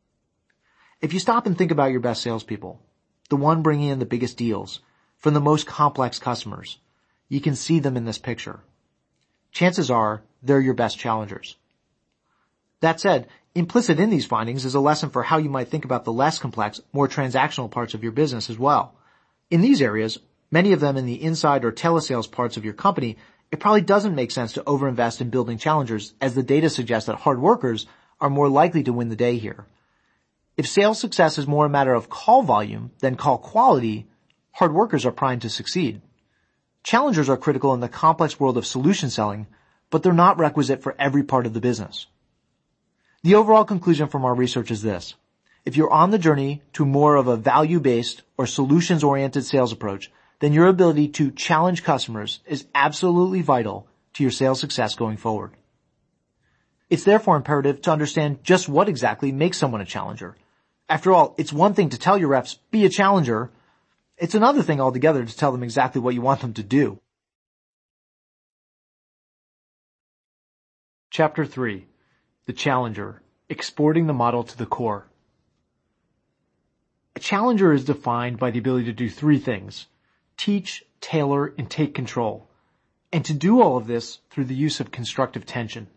Speaker 1: If you stop and think about your best salespeople, the one bringing in the biggest deals from the most complex customers, you can see them in this picture. Chances are they're your best challengers. That said, implicit in these findings is a lesson for how you might think about the less complex, more transactional parts of your business as well. In these areas, many of them in the inside or telesales parts of your company, it probably doesn't make sense to overinvest in building challengers, as the data suggests that hard workers are more likely to win the day here. If sales success is more a matter of call volume than call quality, hard workers are primed to succeed. Challengers are critical in the complex world of solution selling, but they're not requisite for every part of the business. The overall conclusion from our research is this. If you're on the journey to more of a value-based or solutions-oriented sales approach, then your ability to challenge customers is absolutely vital to your sales success going forward. It's therefore imperative to understand just what exactly makes someone a challenger. After all, it's one thing to tell your reps, be a challenger. It's another thing altogether to tell them exactly what you want them to do. Chapter three. The Challenger. Exporting the model to the core. A challenger is defined by the ability to do three things: teach, tailor, and take control. And to do all of this through the use of constructive tension.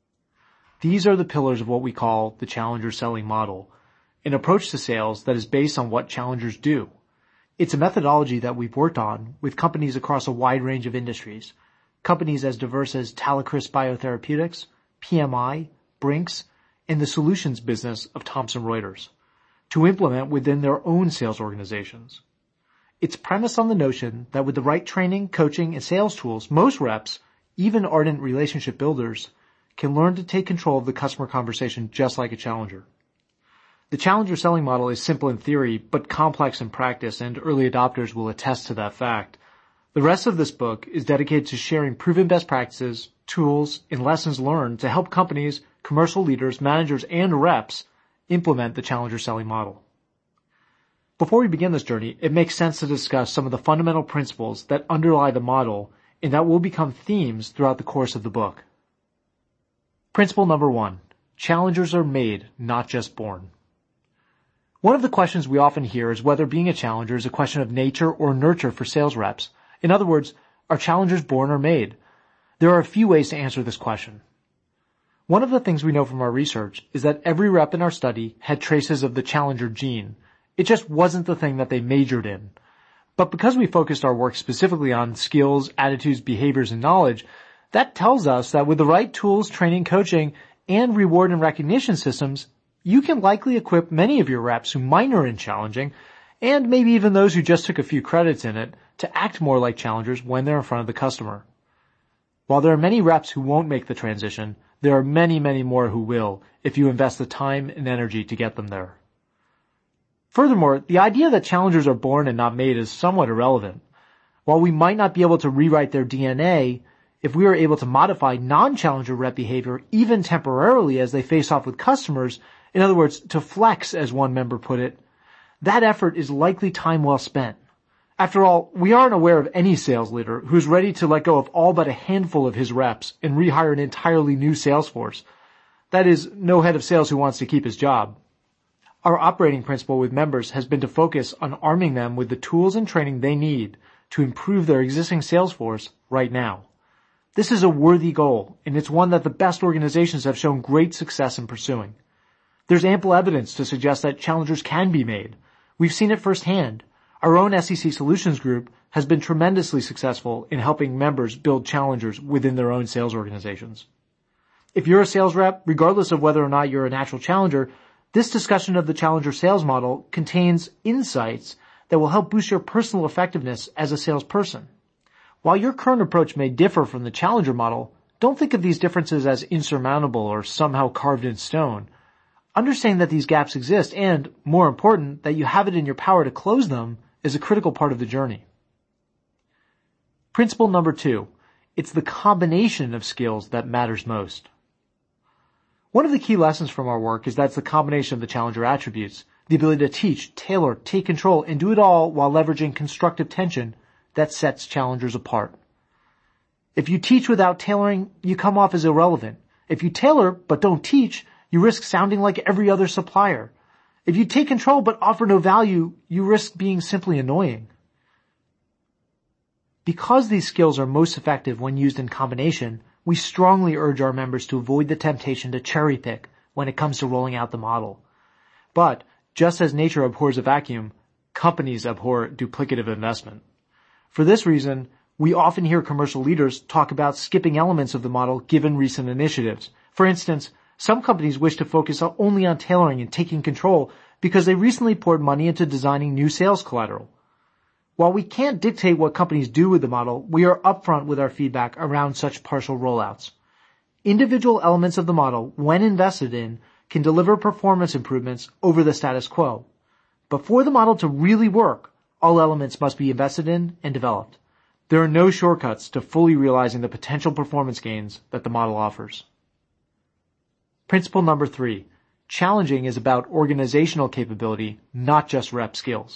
Speaker 1: These are the pillars of what we call the challenger selling model, an approach to sales that is based on what challengers do. It's a methodology that we've worked on with companies across a wide range of industries, companies as diverse as Talecris Biotherapeutics, P M I, Brinks, and the solutions business of Thomson Reuters, to implement within their own sales organizations. It's premised on the notion that with the right training, coaching, and sales tools, most reps, even ardent relationship builders, can learn to take control of the customer conversation just like a challenger. The challenger selling model is simple in theory, but complex in practice, and early adopters will attest to that fact. The rest of this book is dedicated to sharing proven best practices, tools, and lessons learned to help companies, commercial leaders, managers, and reps implement the challenger selling model. Before we begin this journey, it makes sense to discuss some of the fundamental principles that underlie the model and that will become themes throughout the course of the book. Principle number one. Challengers are made, not just born. One of the questions we often hear is whether being a challenger is a question of nature or nurture for sales reps. In other words, are challengers born or made? There are a few ways to answer this question. One of the things we know from our research is that every rep in our study had traces of the challenger gene. It just wasn't the thing that they majored in. But because we focused our work specifically on skills, attitudes, behaviors, and knowledge, that tells us that with the right tools, training, coaching, and reward and recognition systems, you can likely equip many of your reps who minor in challenging, and maybe even those who just took a few credits in it, to act more like challengers when they're in front of the customer. While there are many reps who won't make the transition, there are many, many more who will if you invest the time and energy to get them there. Furthermore, the idea that challengers are born and not made is somewhat irrelevant. While we might not be able to rewrite their D N A, if we are able to modify non-challenger rep behavior even temporarily as they face off with customers, in other words, to flex, as one member put it, that effort is likely time well spent. After all, we aren't aware of any sales leader who's ready to let go of all but a handful of his reps and rehire an entirely new sales force. That is, no head of sales who wants to keep his job. Our operating principle with members has been to focus on arming them with the tools and training they need to improve their existing sales force right now. This is a worthy goal, and it's one that the best organizations have shown great success in pursuing. There's ample evidence to suggest that challengers can be made. We've seen it firsthand. Our own S E C Solutions Group has been tremendously successful in helping members build challengers within their own sales organizations. If you're a sales rep, regardless of whether or not you're a natural challenger, this discussion of the challenger sales model contains insights that will help boost your personal effectiveness as a salesperson. While your current approach may differ from the challenger model, don't think of these differences as insurmountable or somehow carved in stone. Understanding that these gaps exist and, more important, that you have it in your power to close them is a critical part of the journey. Principle number two. It's the combination of skills that matters most. One of the key lessons from our work is that it's the combination of the challenger attributes, the ability to teach, tailor, take control, and do it all while leveraging constructive tension that sets challengers apart. If you teach without tailoring, you come off as irrelevant. If you tailor but don't teach, you risk sounding like every other supplier. If you take control but offer no value, you risk being simply annoying. Because these skills are most effective when used in combination, we strongly urge our members to avoid the temptation to cherry pick when it comes to rolling out the model. But, just as nature abhors a vacuum, companies abhor duplicative investment. For this reason, we often hear commercial leaders talk about skipping elements of the model given recent initiatives. For instance, some companies wish to focus only on tailoring and taking control because they recently poured money into designing new sales collateral. While we can't dictate what companies do with the model, we are upfront with our feedback around such partial rollouts. Individual elements of the model, when invested in, can deliver performance improvements over the status quo. But for the model to really work, all elements must be invested in and developed. There are no shortcuts to fully realizing the potential performance gains that the model offers. Principle number three, challenging is about organizational capability, not just rep skills.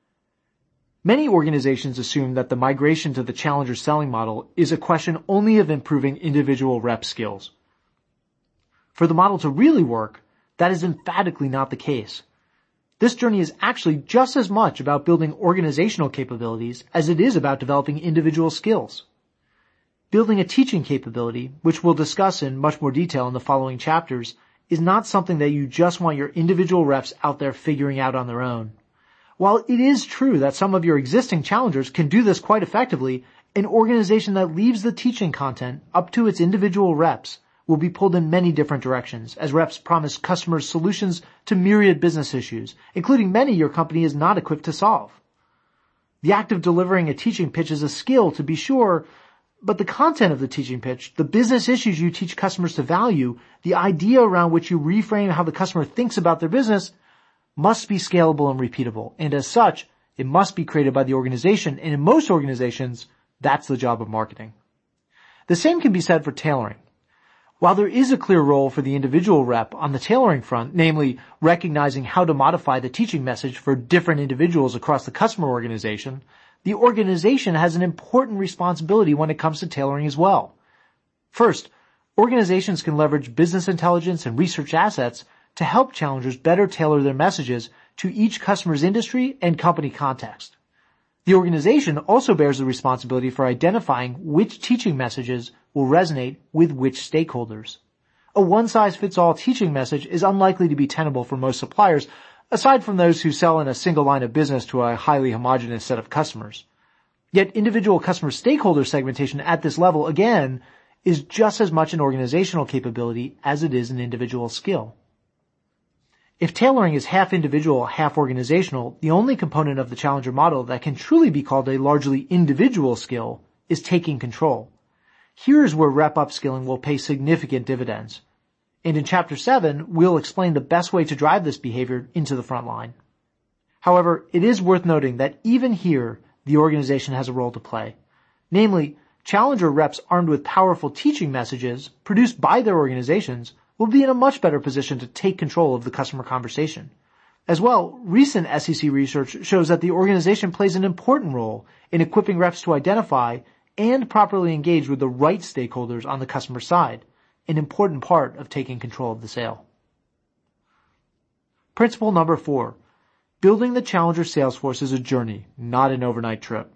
Speaker 1: Many organizations assume that the migration to the challenger selling model is a question only of improving individual rep skills. For the model to really work, that is emphatically not the case. This journey is actually just as much about building organizational capabilities as it is about developing individual skills. Building a teaching capability, which we'll discuss in much more detail in the following chapters, is not something that you just want your individual reps out there figuring out on their own. While it is true that some of your existing challengers can do this quite effectively, an organization that leaves the teaching content up to its individual reps will be pulled in many different directions as reps promise customers solutions to myriad business issues, including many your company is not equipped to solve. The act of delivering a teaching pitch is a skill, to be sure, but the content of the teaching pitch, the business issues you teach customers to value, the idea around which you reframe how the customer thinks about their business, must be scalable and repeatable, and as such, it must be created by the organization, and in most organizations, that's the job of marketing. The same can be said for tailoring. While there is a clear role for the individual rep on the tailoring front, namely recognizing how to modify the teaching message for different individuals across the customer organization, the organization has an important responsibility when it comes to tailoring as well. First, organizations can leverage business intelligence and research assets to help challengers better tailor their messages to each customer's industry and company context. The organization also bears the responsibility for identifying which teaching messages will resonate with which stakeholders. A one-size-fits-all teaching message is unlikely to be tenable for most suppliers, aside from those who sell in a single line of business to a highly homogeneous set of customers. Yet individual customer stakeholder segmentation at this level, again, is just as much an organizational capability as it is an individual skill. If tailoring is half individual, half organizational, the only component of the challenger model that can truly be called a largely individual skill is taking control. Here is where rep upskilling will pay significant dividends. And in chapter seven, we'll explain the best way to drive this behavior into the front line. However, it is worth noting that even here, the organization has a role to play. Namely, challenger reps armed with powerful teaching messages produced by their organizations will be in a much better position to take control of the customer conversation. As well, recent S E C research shows that the organization plays an important role in equipping reps to identify and properly engage with the right stakeholders on the customer side, an important part of taking control of the sale. Principle number four, building the challenger sales force is a journey, not an overnight trip.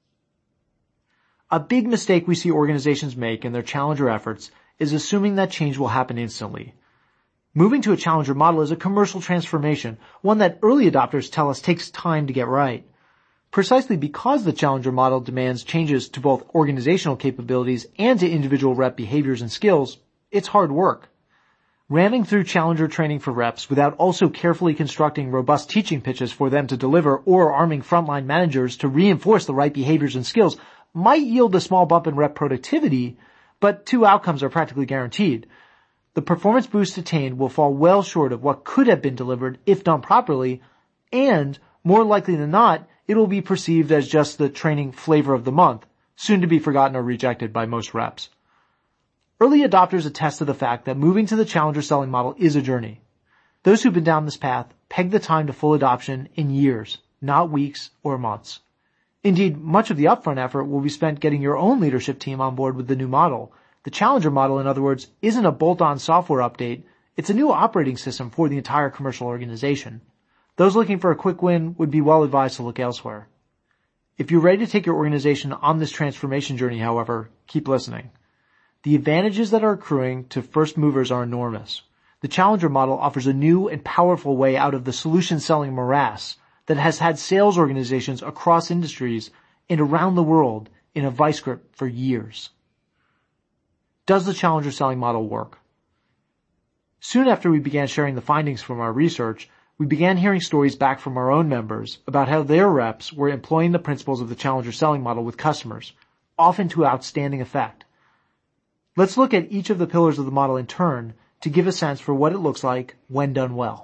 Speaker 1: A big mistake we see organizations make in their challenger efforts is assuming that change will happen instantly. Moving to a challenger model is a commercial transformation, one that early adopters tell us takes time to get right. Precisely because the challenger model demands changes to both organizational capabilities and to individual rep behaviors and skills, it's hard work. Ramming through challenger training for reps without also carefully constructing robust teaching pitches for them to deliver or arming frontline managers to reinforce the right behaviors and skills might yield a small bump in rep productivity, but two outcomes are practically guaranteed. The performance boost attained will fall well short of what could have been delivered if done properly, and, more likely than not, it will be perceived as just the training flavor of the month, soon to be forgotten or rejected by most reps. Early adopters attest to the fact that moving to the challenger selling model is a journey. Those who've been down this path peg the time to full adoption in years, not weeks or months. Indeed, much of the upfront effort will be spent getting your own leadership team on board with the new model. The challenger model, in other words, isn't a bolt-on software update. It's a new operating system for the entire commercial organization. Those looking for a quick win would be well advised to look elsewhere. If you're ready to take your organization on this transformation journey, however, keep listening. The advantages that are accruing to first movers are enormous. The challenger model offers a new and powerful way out of the solution selling morass that has had sales organizations across industries and around the world in a vice grip for years. Does the challenger selling model work? Soon after we began sharing the findings from our research, we began hearing stories back from our own members about how their reps were employing the principles of the challenger selling model with customers, often to outstanding effect. Let's look at each of the pillars of the model in turn to give a sense for what it looks like when done well.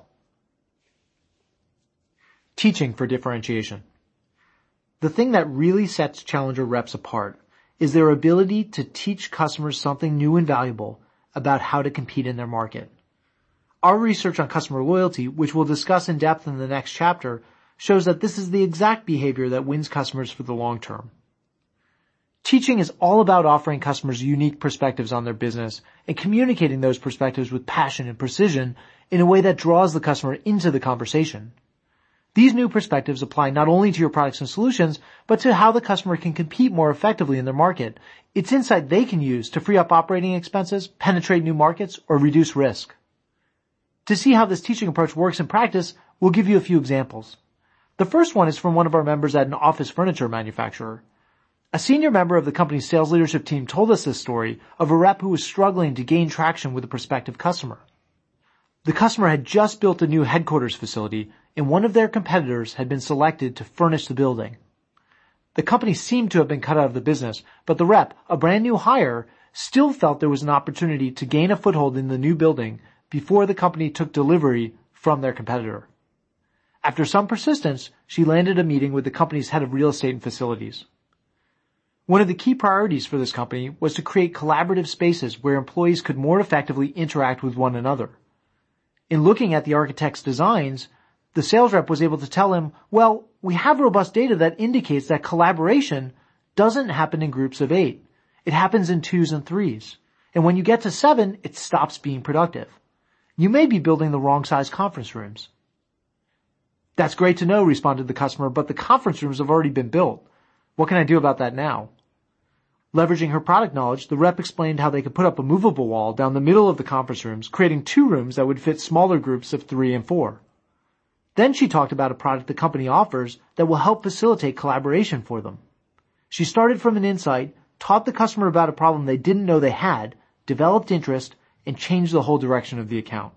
Speaker 1: Teaching for differentiation. The thing that really sets challenger reps apart is their ability to teach customers something new and valuable about how to compete in their market.
Speaker 4: Our research on customer loyalty, which we'll discuss in depth in the next chapter, shows that this is the exact behavior that wins customers for the long term. Teaching is all about offering customers unique perspectives on their business and communicating those perspectives with passion and precision in a way that draws the customer into the conversation. These new perspectives apply not only to your products and solutions, but to how the customer can compete more effectively in their market. It's insight they can use to free up operating expenses, penetrate new markets, or reduce risk. To see how this teaching approach works in practice, we'll give you a few examples. The first one is from one of our members at an office furniture manufacturer. A senior member of the company's sales leadership team told us this story of a rep who was struggling to gain traction with a prospective customer. The customer had just built a new headquarters facility, and one of their competitors had been selected to furnish the building. The company seemed to have been cut out of the business, but the rep, a brand new hire, still felt there was an opportunity to gain a foothold in the new building before the company took delivery from their competitor. After some persistence, she landed a meeting with the company's head of real estate and facilities. One of the key priorities for this company was to create collaborative spaces where employees could more effectively interact with one another. In looking at the architect's designs, the sales rep was able to tell him, well, we have robust data that indicates that collaboration doesn't happen in groups of eight. It happens in twos and threes. And when you get to seven, it stops being productive. You may be building the wrong size conference rooms. That's great to know, responded the customer, but the conference rooms have already been built. What can I do about that now? Leveraging her product knowledge, the rep explained how they could put up a movable wall down the middle of the conference rooms, creating two rooms that would fit smaller groups of three and four. Then she talked about a product the company offers that will help facilitate collaboration for them. She started from an insight, taught the customer about a problem they didn't know they had, developed interest, and changed the whole direction of the account.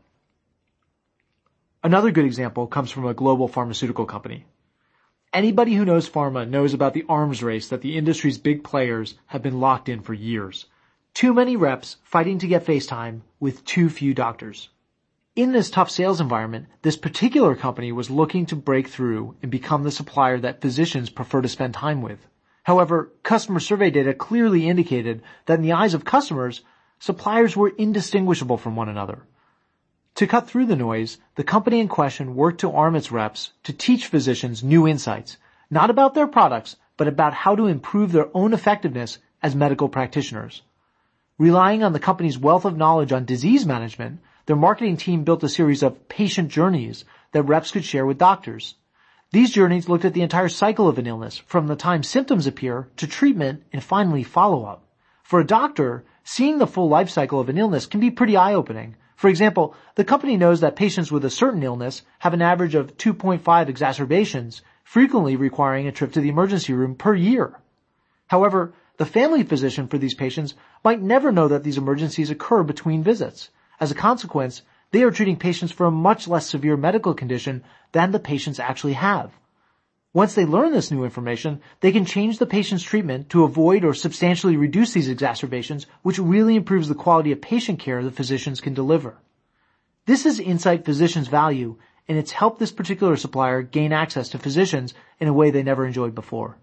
Speaker 4: Another good example comes from a global pharmaceutical company. Anybody who knows pharma knows about the arms race that the industry's big players have been locked in for years. Too many reps fighting to get face time with too few doctors. In this tough sales environment, this particular company was looking to break through and become the supplier that physicians prefer to spend time with. However, customer survey data clearly indicated that in the eyes of customers, suppliers were indistinguishable from one another. To cut through the noise, the company in question worked to arm its reps to teach physicians new insights, not about their products, but about how to improve their own effectiveness as medical practitioners. Relying on the company's wealth of knowledge on disease management, their marketing team built a series of patient journeys that reps could share with doctors. These journeys looked at the entire cycle of an illness, from the time symptoms appear to treatment and finally follow-up. For a doctor, seeing the full life cycle of an illness can be pretty eye-opening. For example, the company knows that patients with a certain illness have an average of two point five exacerbations, frequently requiring a trip to the emergency room per year. However, the family physician for these patients might never know that these emergencies occur between visits. As a consequence, they are treating patients for a much less severe medical condition than the patients actually have. Once they learn this new information, they can change the patient's treatment to avoid or substantially reduce these exacerbations, which really improves the quality of patient care the physicians can deliver. This is insight physicians value, and it's helped this particular supplier gain access to physicians in a way they never enjoyed before.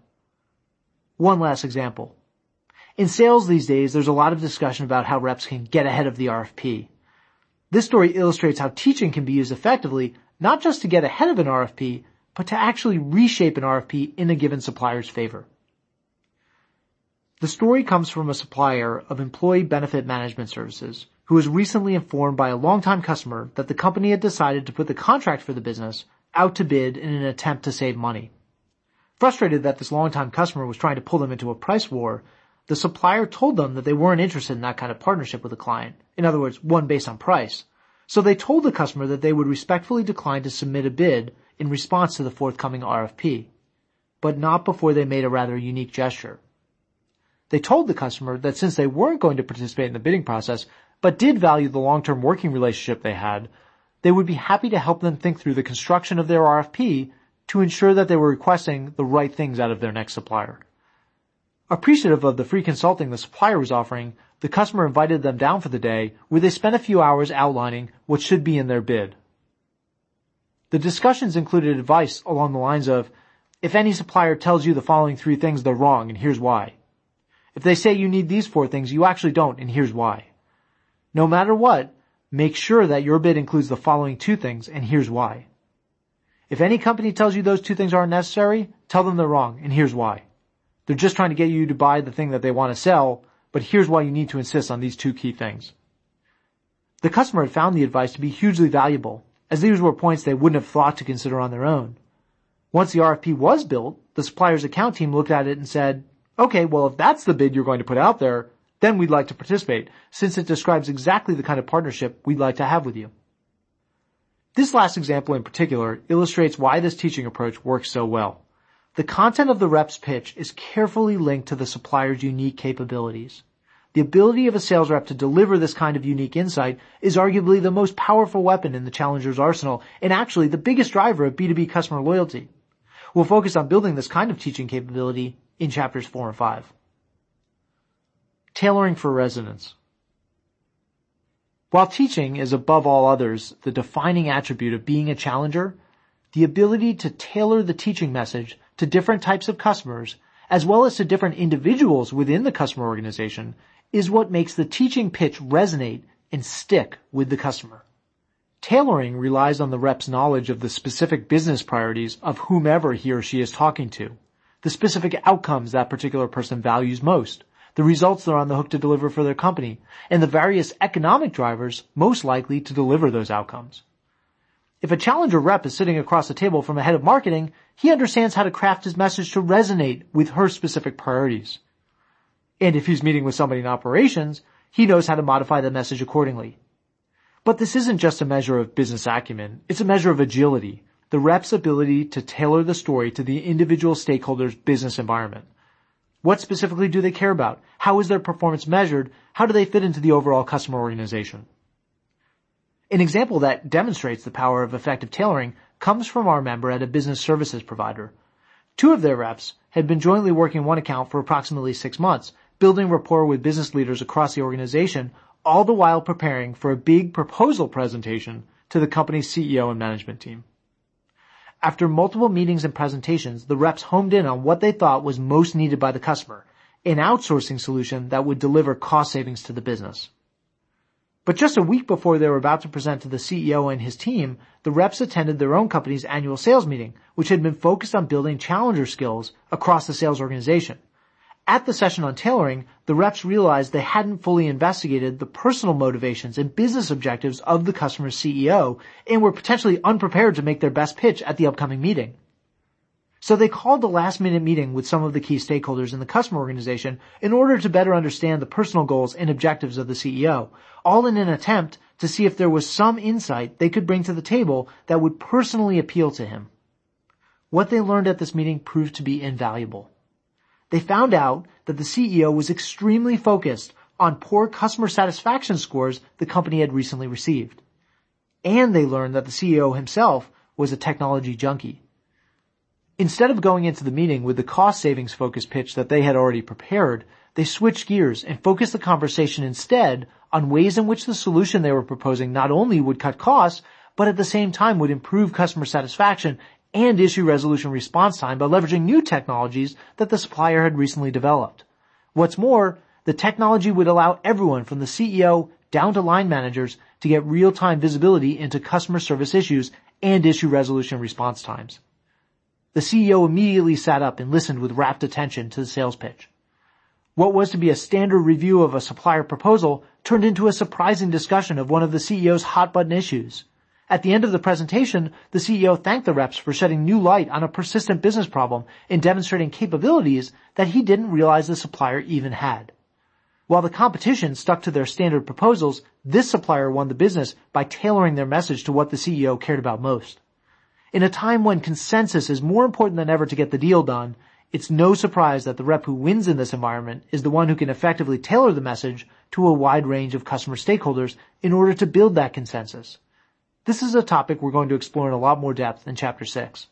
Speaker 4: One last example. In sales these days, there's a lot of discussion about how reps can get ahead of the R F P. This story illustrates how teaching can be used effectively, not just to get ahead of an R F P, but to actually reshape an R F P in a given supplier's favor. The story comes from a supplier of employee benefit management services who was recently informed by a longtime customer that the company had decided to put the contract for the business out to bid in an attempt to save money. Frustrated that this longtime customer was trying to pull them into a price war, the supplier told them that they weren't interested in that kind of partnership with the client. In other words, one based on price. So they told the customer that they would respectfully decline to submit a bid in response to the forthcoming R F P, but not before they made a rather unique gesture. They told the customer that since they weren't going to participate in the bidding process, but did value the long-term working relationship they had, they would be happy to help them think through the construction of their R F P to ensure that they were requesting the right things out of their next supplier. Appreciative of the free consulting the supplier was offering, the customer invited them down for the day, where they spent a few hours outlining what should be in their bid. The discussions included advice along the lines of, if any supplier tells you the following three things, they're wrong, and here's why. If they say you need these four things, you actually don't, and here's why. No matter what, make sure that your bid includes the following two things, and here's why. If any company tells you those two things aren't necessary, tell them they're wrong, and here's why. They're just trying to get you to buy the thing that they want to sell, but here's why you need to insist on these two key things. The customer had found the advice to be hugely valuable, as these were points they wouldn't have thought to consider on their own. Once the R F P was built, the supplier's account team looked at it and said, okay, well, if that's the bid you're going to put out there, then we'd like to participate, since it describes exactly the kind of partnership we'd like to have with you. This last example in particular illustrates why this teaching approach works so well. The content of the rep's pitch is carefully linked to the supplier's unique capabilities. The ability of a sales rep to deliver this kind of unique insight is arguably the most powerful weapon in the challenger's arsenal, and actually the biggest driver of B two B customer loyalty. We'll focus on building this kind of teaching capability in chapters four and five. Tailoring for resonance. While teaching is above all others the defining attribute of being a challenger, the ability to tailor the teaching message to different types of customers, as well as to different individuals within the customer organization, is what makes the teaching pitch resonate and stick with the customer. Tailoring relies on the rep's knowledge of the specific business priorities of whomever he or she is talking to, the specific outcomes that particular person values most, the results they're on the hook to deliver for their company, and the various economic drivers most likely to deliver those outcomes. If a challenger rep is sitting across the table from a head of marketing, he understands how to craft his message to resonate with her specific priorities. And if he's meeting with somebody in operations, he knows how to modify the message accordingly. But this isn't just a measure of business acumen, it's a measure of agility, the rep's ability to tailor the story to the individual stakeholder's business environment. What specifically do they care about? How is their performance measured? How do they fit into the overall customer organization? An example that demonstrates the power of effective tailoring comes from our member at a business services provider. Two of their reps had been jointly working one account for approximately six months, building rapport with business leaders across the organization, all the while preparing for a big proposal presentation to the company's C E O and management team. After multiple meetings and presentations, the reps homed in on what they thought was most needed by the customer, an outsourcing solution that would deliver cost savings to the business. But just a week before they were about to present to the C E O and his team, the reps attended their own company's annual sales meeting, which had been focused on building challenger skills across the sales organization. At the session on tailoring, the reps realized they hadn't fully investigated the personal motivations and business objectives of the customer's C E O and were potentially unprepared to make their best pitch at the upcoming meeting. So they called a last-minute meeting with some of the key stakeholders in the customer organization in order to better understand the personal goals and objectives of the C E O, all in an attempt to see if there was some insight they could bring to the table that would personally appeal to him. What they learned at this meeting proved to be invaluable. They found out that the C E O was extremely focused on poor customer satisfaction scores the company had recently received. And they learned that the C E O himself was a technology junkie. Instead of going into the meeting with the cost savings focused pitch that they had already prepared, they switched gears and focused the conversation instead on ways in which the solution they were proposing not only would cut costs, but at the same time would improve customer satisfaction and issue resolution response time by leveraging new technologies that the supplier had recently developed. What's more, the technology would allow everyone from the C E O down to line managers to get real-time visibility into customer service issues and issue resolution response times. The C E O immediately sat up and listened with rapt attention to the sales pitch. What was to be a standard review of a supplier proposal turned into a surprising discussion of one of the C E O's hot-button issues. At the end of the presentation, the C E O thanked the reps for shedding new light on a persistent business problem and demonstrating capabilities that he didn't realize the supplier even had. While the competition stuck to their standard proposals, this supplier won the business by tailoring their message to what the C E O cared about most. In a time when consensus is more important than ever to get the deal done, it's no surprise that the rep who wins in this environment is the one who can effectively tailor the message to a wide range of customer stakeholders in order to build that consensus. This is a topic we're going to explore in a lot more depth in Chapter six.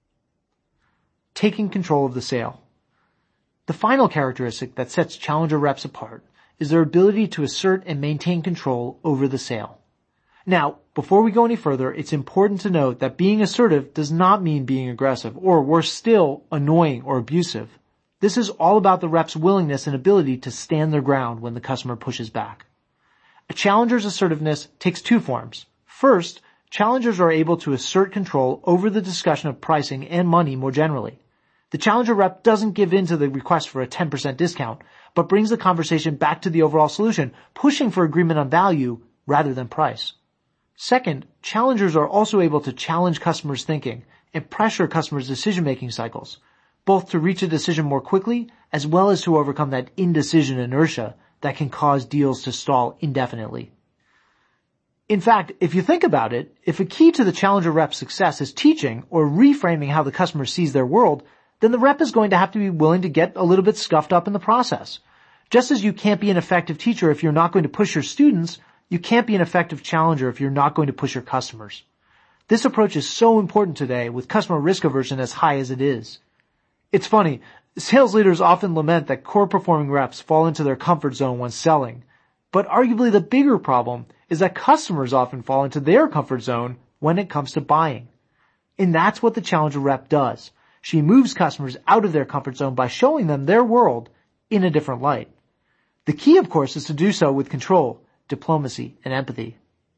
Speaker 4: Taking control of the sale. The final characteristic that sets challenger reps apart is their ability to assert and maintain control over the sale. Now, before we go any further, it's important to note that being assertive does not mean being aggressive, or worse still, annoying or abusive. This is all about the rep's willingness and ability to stand their ground when the customer pushes back. A challenger's assertiveness takes two forms. First, challengers are able to assert control over the discussion of pricing and money more generally. The challenger rep doesn't give in to the request for a ten percent discount, but brings the conversation back to the overall solution, pushing for agreement on value rather than price. Second, challengers are also able to challenge customers' thinking and pressure customers' decision-making cycles, both to reach a decision more quickly as well as to overcome that indecision inertia that can cause deals to stall indefinitely. In fact, if you think about it, if a key to the challenger rep's success is teaching or reframing how the customer sees their world, then the rep is going to have to be willing to get a little bit scuffed up in the process. Just as you can't be an effective teacher if you're not going to push your students, you can't be an effective challenger if you're not going to push your customers. This approach is so important today with customer risk aversion as high as it is. It's funny, sales leaders often lament that core performing reps fall into their comfort zone when selling, but arguably the bigger problem is that customers often fall into their comfort zone when it comes to buying. And that's what the challenger rep does. She moves customers out of their comfort zone by showing them their world in a different light. The key, of course, is to do so with control, diplomacy, and empathy.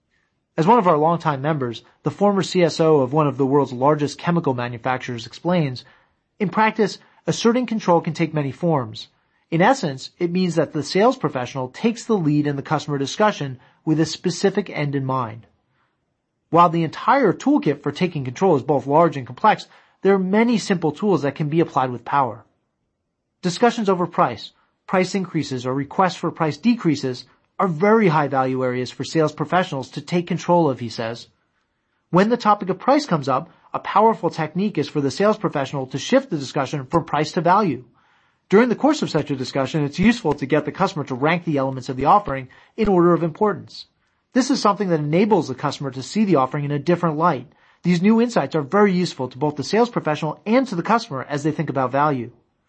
Speaker 4: As one of our longtime members, the former C S O of one of the world's largest chemical manufacturers explains, in practice, asserting control can take many forms. In essence, it means that the sales professional takes the lead in the customer discussion with a specific end in mind. While the entire toolkit for taking control is both large and complex, there are many simple tools that can be applied with power. Discussions over price, price increases, or requests for price decreases are very high value areas for sales professionals to take control of, he says. When the topic of price comes up, a powerful technique is for the sales professional to shift the discussion from price to value. During the course of such a discussion, it's useful to get the customer to rank the elements of the offering in order of importance. This is something that enables the customer to see the offering in a different light. These new insights are very useful to both the sales professional and to the customer as they think about value.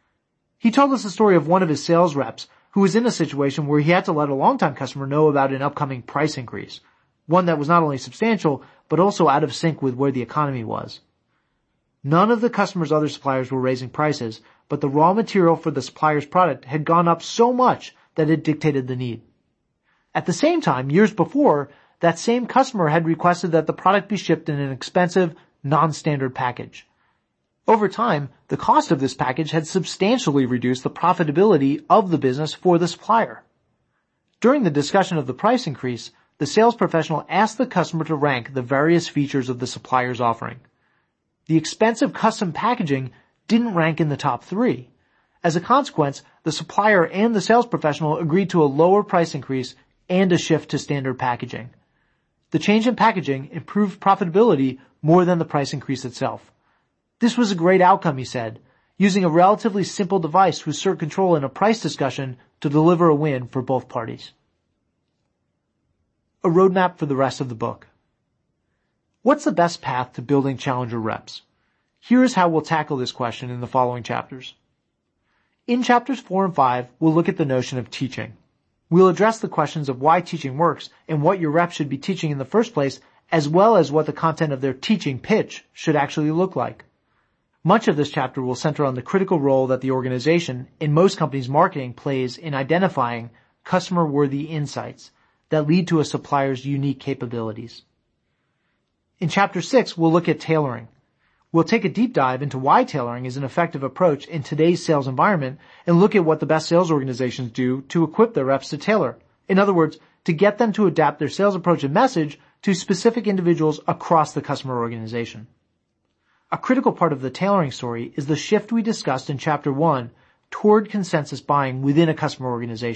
Speaker 4: He told us the story of one of his sales reps who was in a situation where he had to let a longtime customer know about an upcoming price increase, one that was not only substantial, but also out of sync with where the economy was. None of the customer's other suppliers were raising prices, but the raw material for the supplier's product had gone up so much that it dictated the need. At the same time, years before, that same customer had requested that the product be shipped in an expensive, non-standard package. Over time, the cost of this package had substantially reduced the profitability of the business for the supplier. During the discussion of the price increase, the sales professional asked the customer to rank the various features of the supplier's offering. The expensive custom packaging didn't rank in the top three. As a consequence, the supplier and the sales professional agreed to a lower price increase and a shift to standard packaging. The change in packaging improved profitability more than the price increase itself. This was a great outcome, he said, using a relatively simple device to assert control in a price discussion to deliver a win for both parties. A roadmap for the rest of the book. What's the best path to building challenger reps? Here is how we'll tackle this question in the following chapters. In chapters four and five, we'll look at the notion of teaching. We'll address the questions of why teaching works and what your rep should be teaching in the first place, as well as what the content of their teaching pitch should actually look like. Much of this chapter will center on the critical role that the organization, in most companies' marketing, plays in identifying customer-worthy insights that lead to a supplier's unique capabilities. In chapter six, we'll look at tailoring. We'll take a deep dive into why tailoring is an effective approach in today's sales environment and look at what the best sales organizations do to equip their reps to tailor. In other words, to get them to adapt their sales approach and message to specific individuals across the customer organization. A critical part of the tailoring story is the shift we discussed in chapter one toward consensus buying within a customer organization.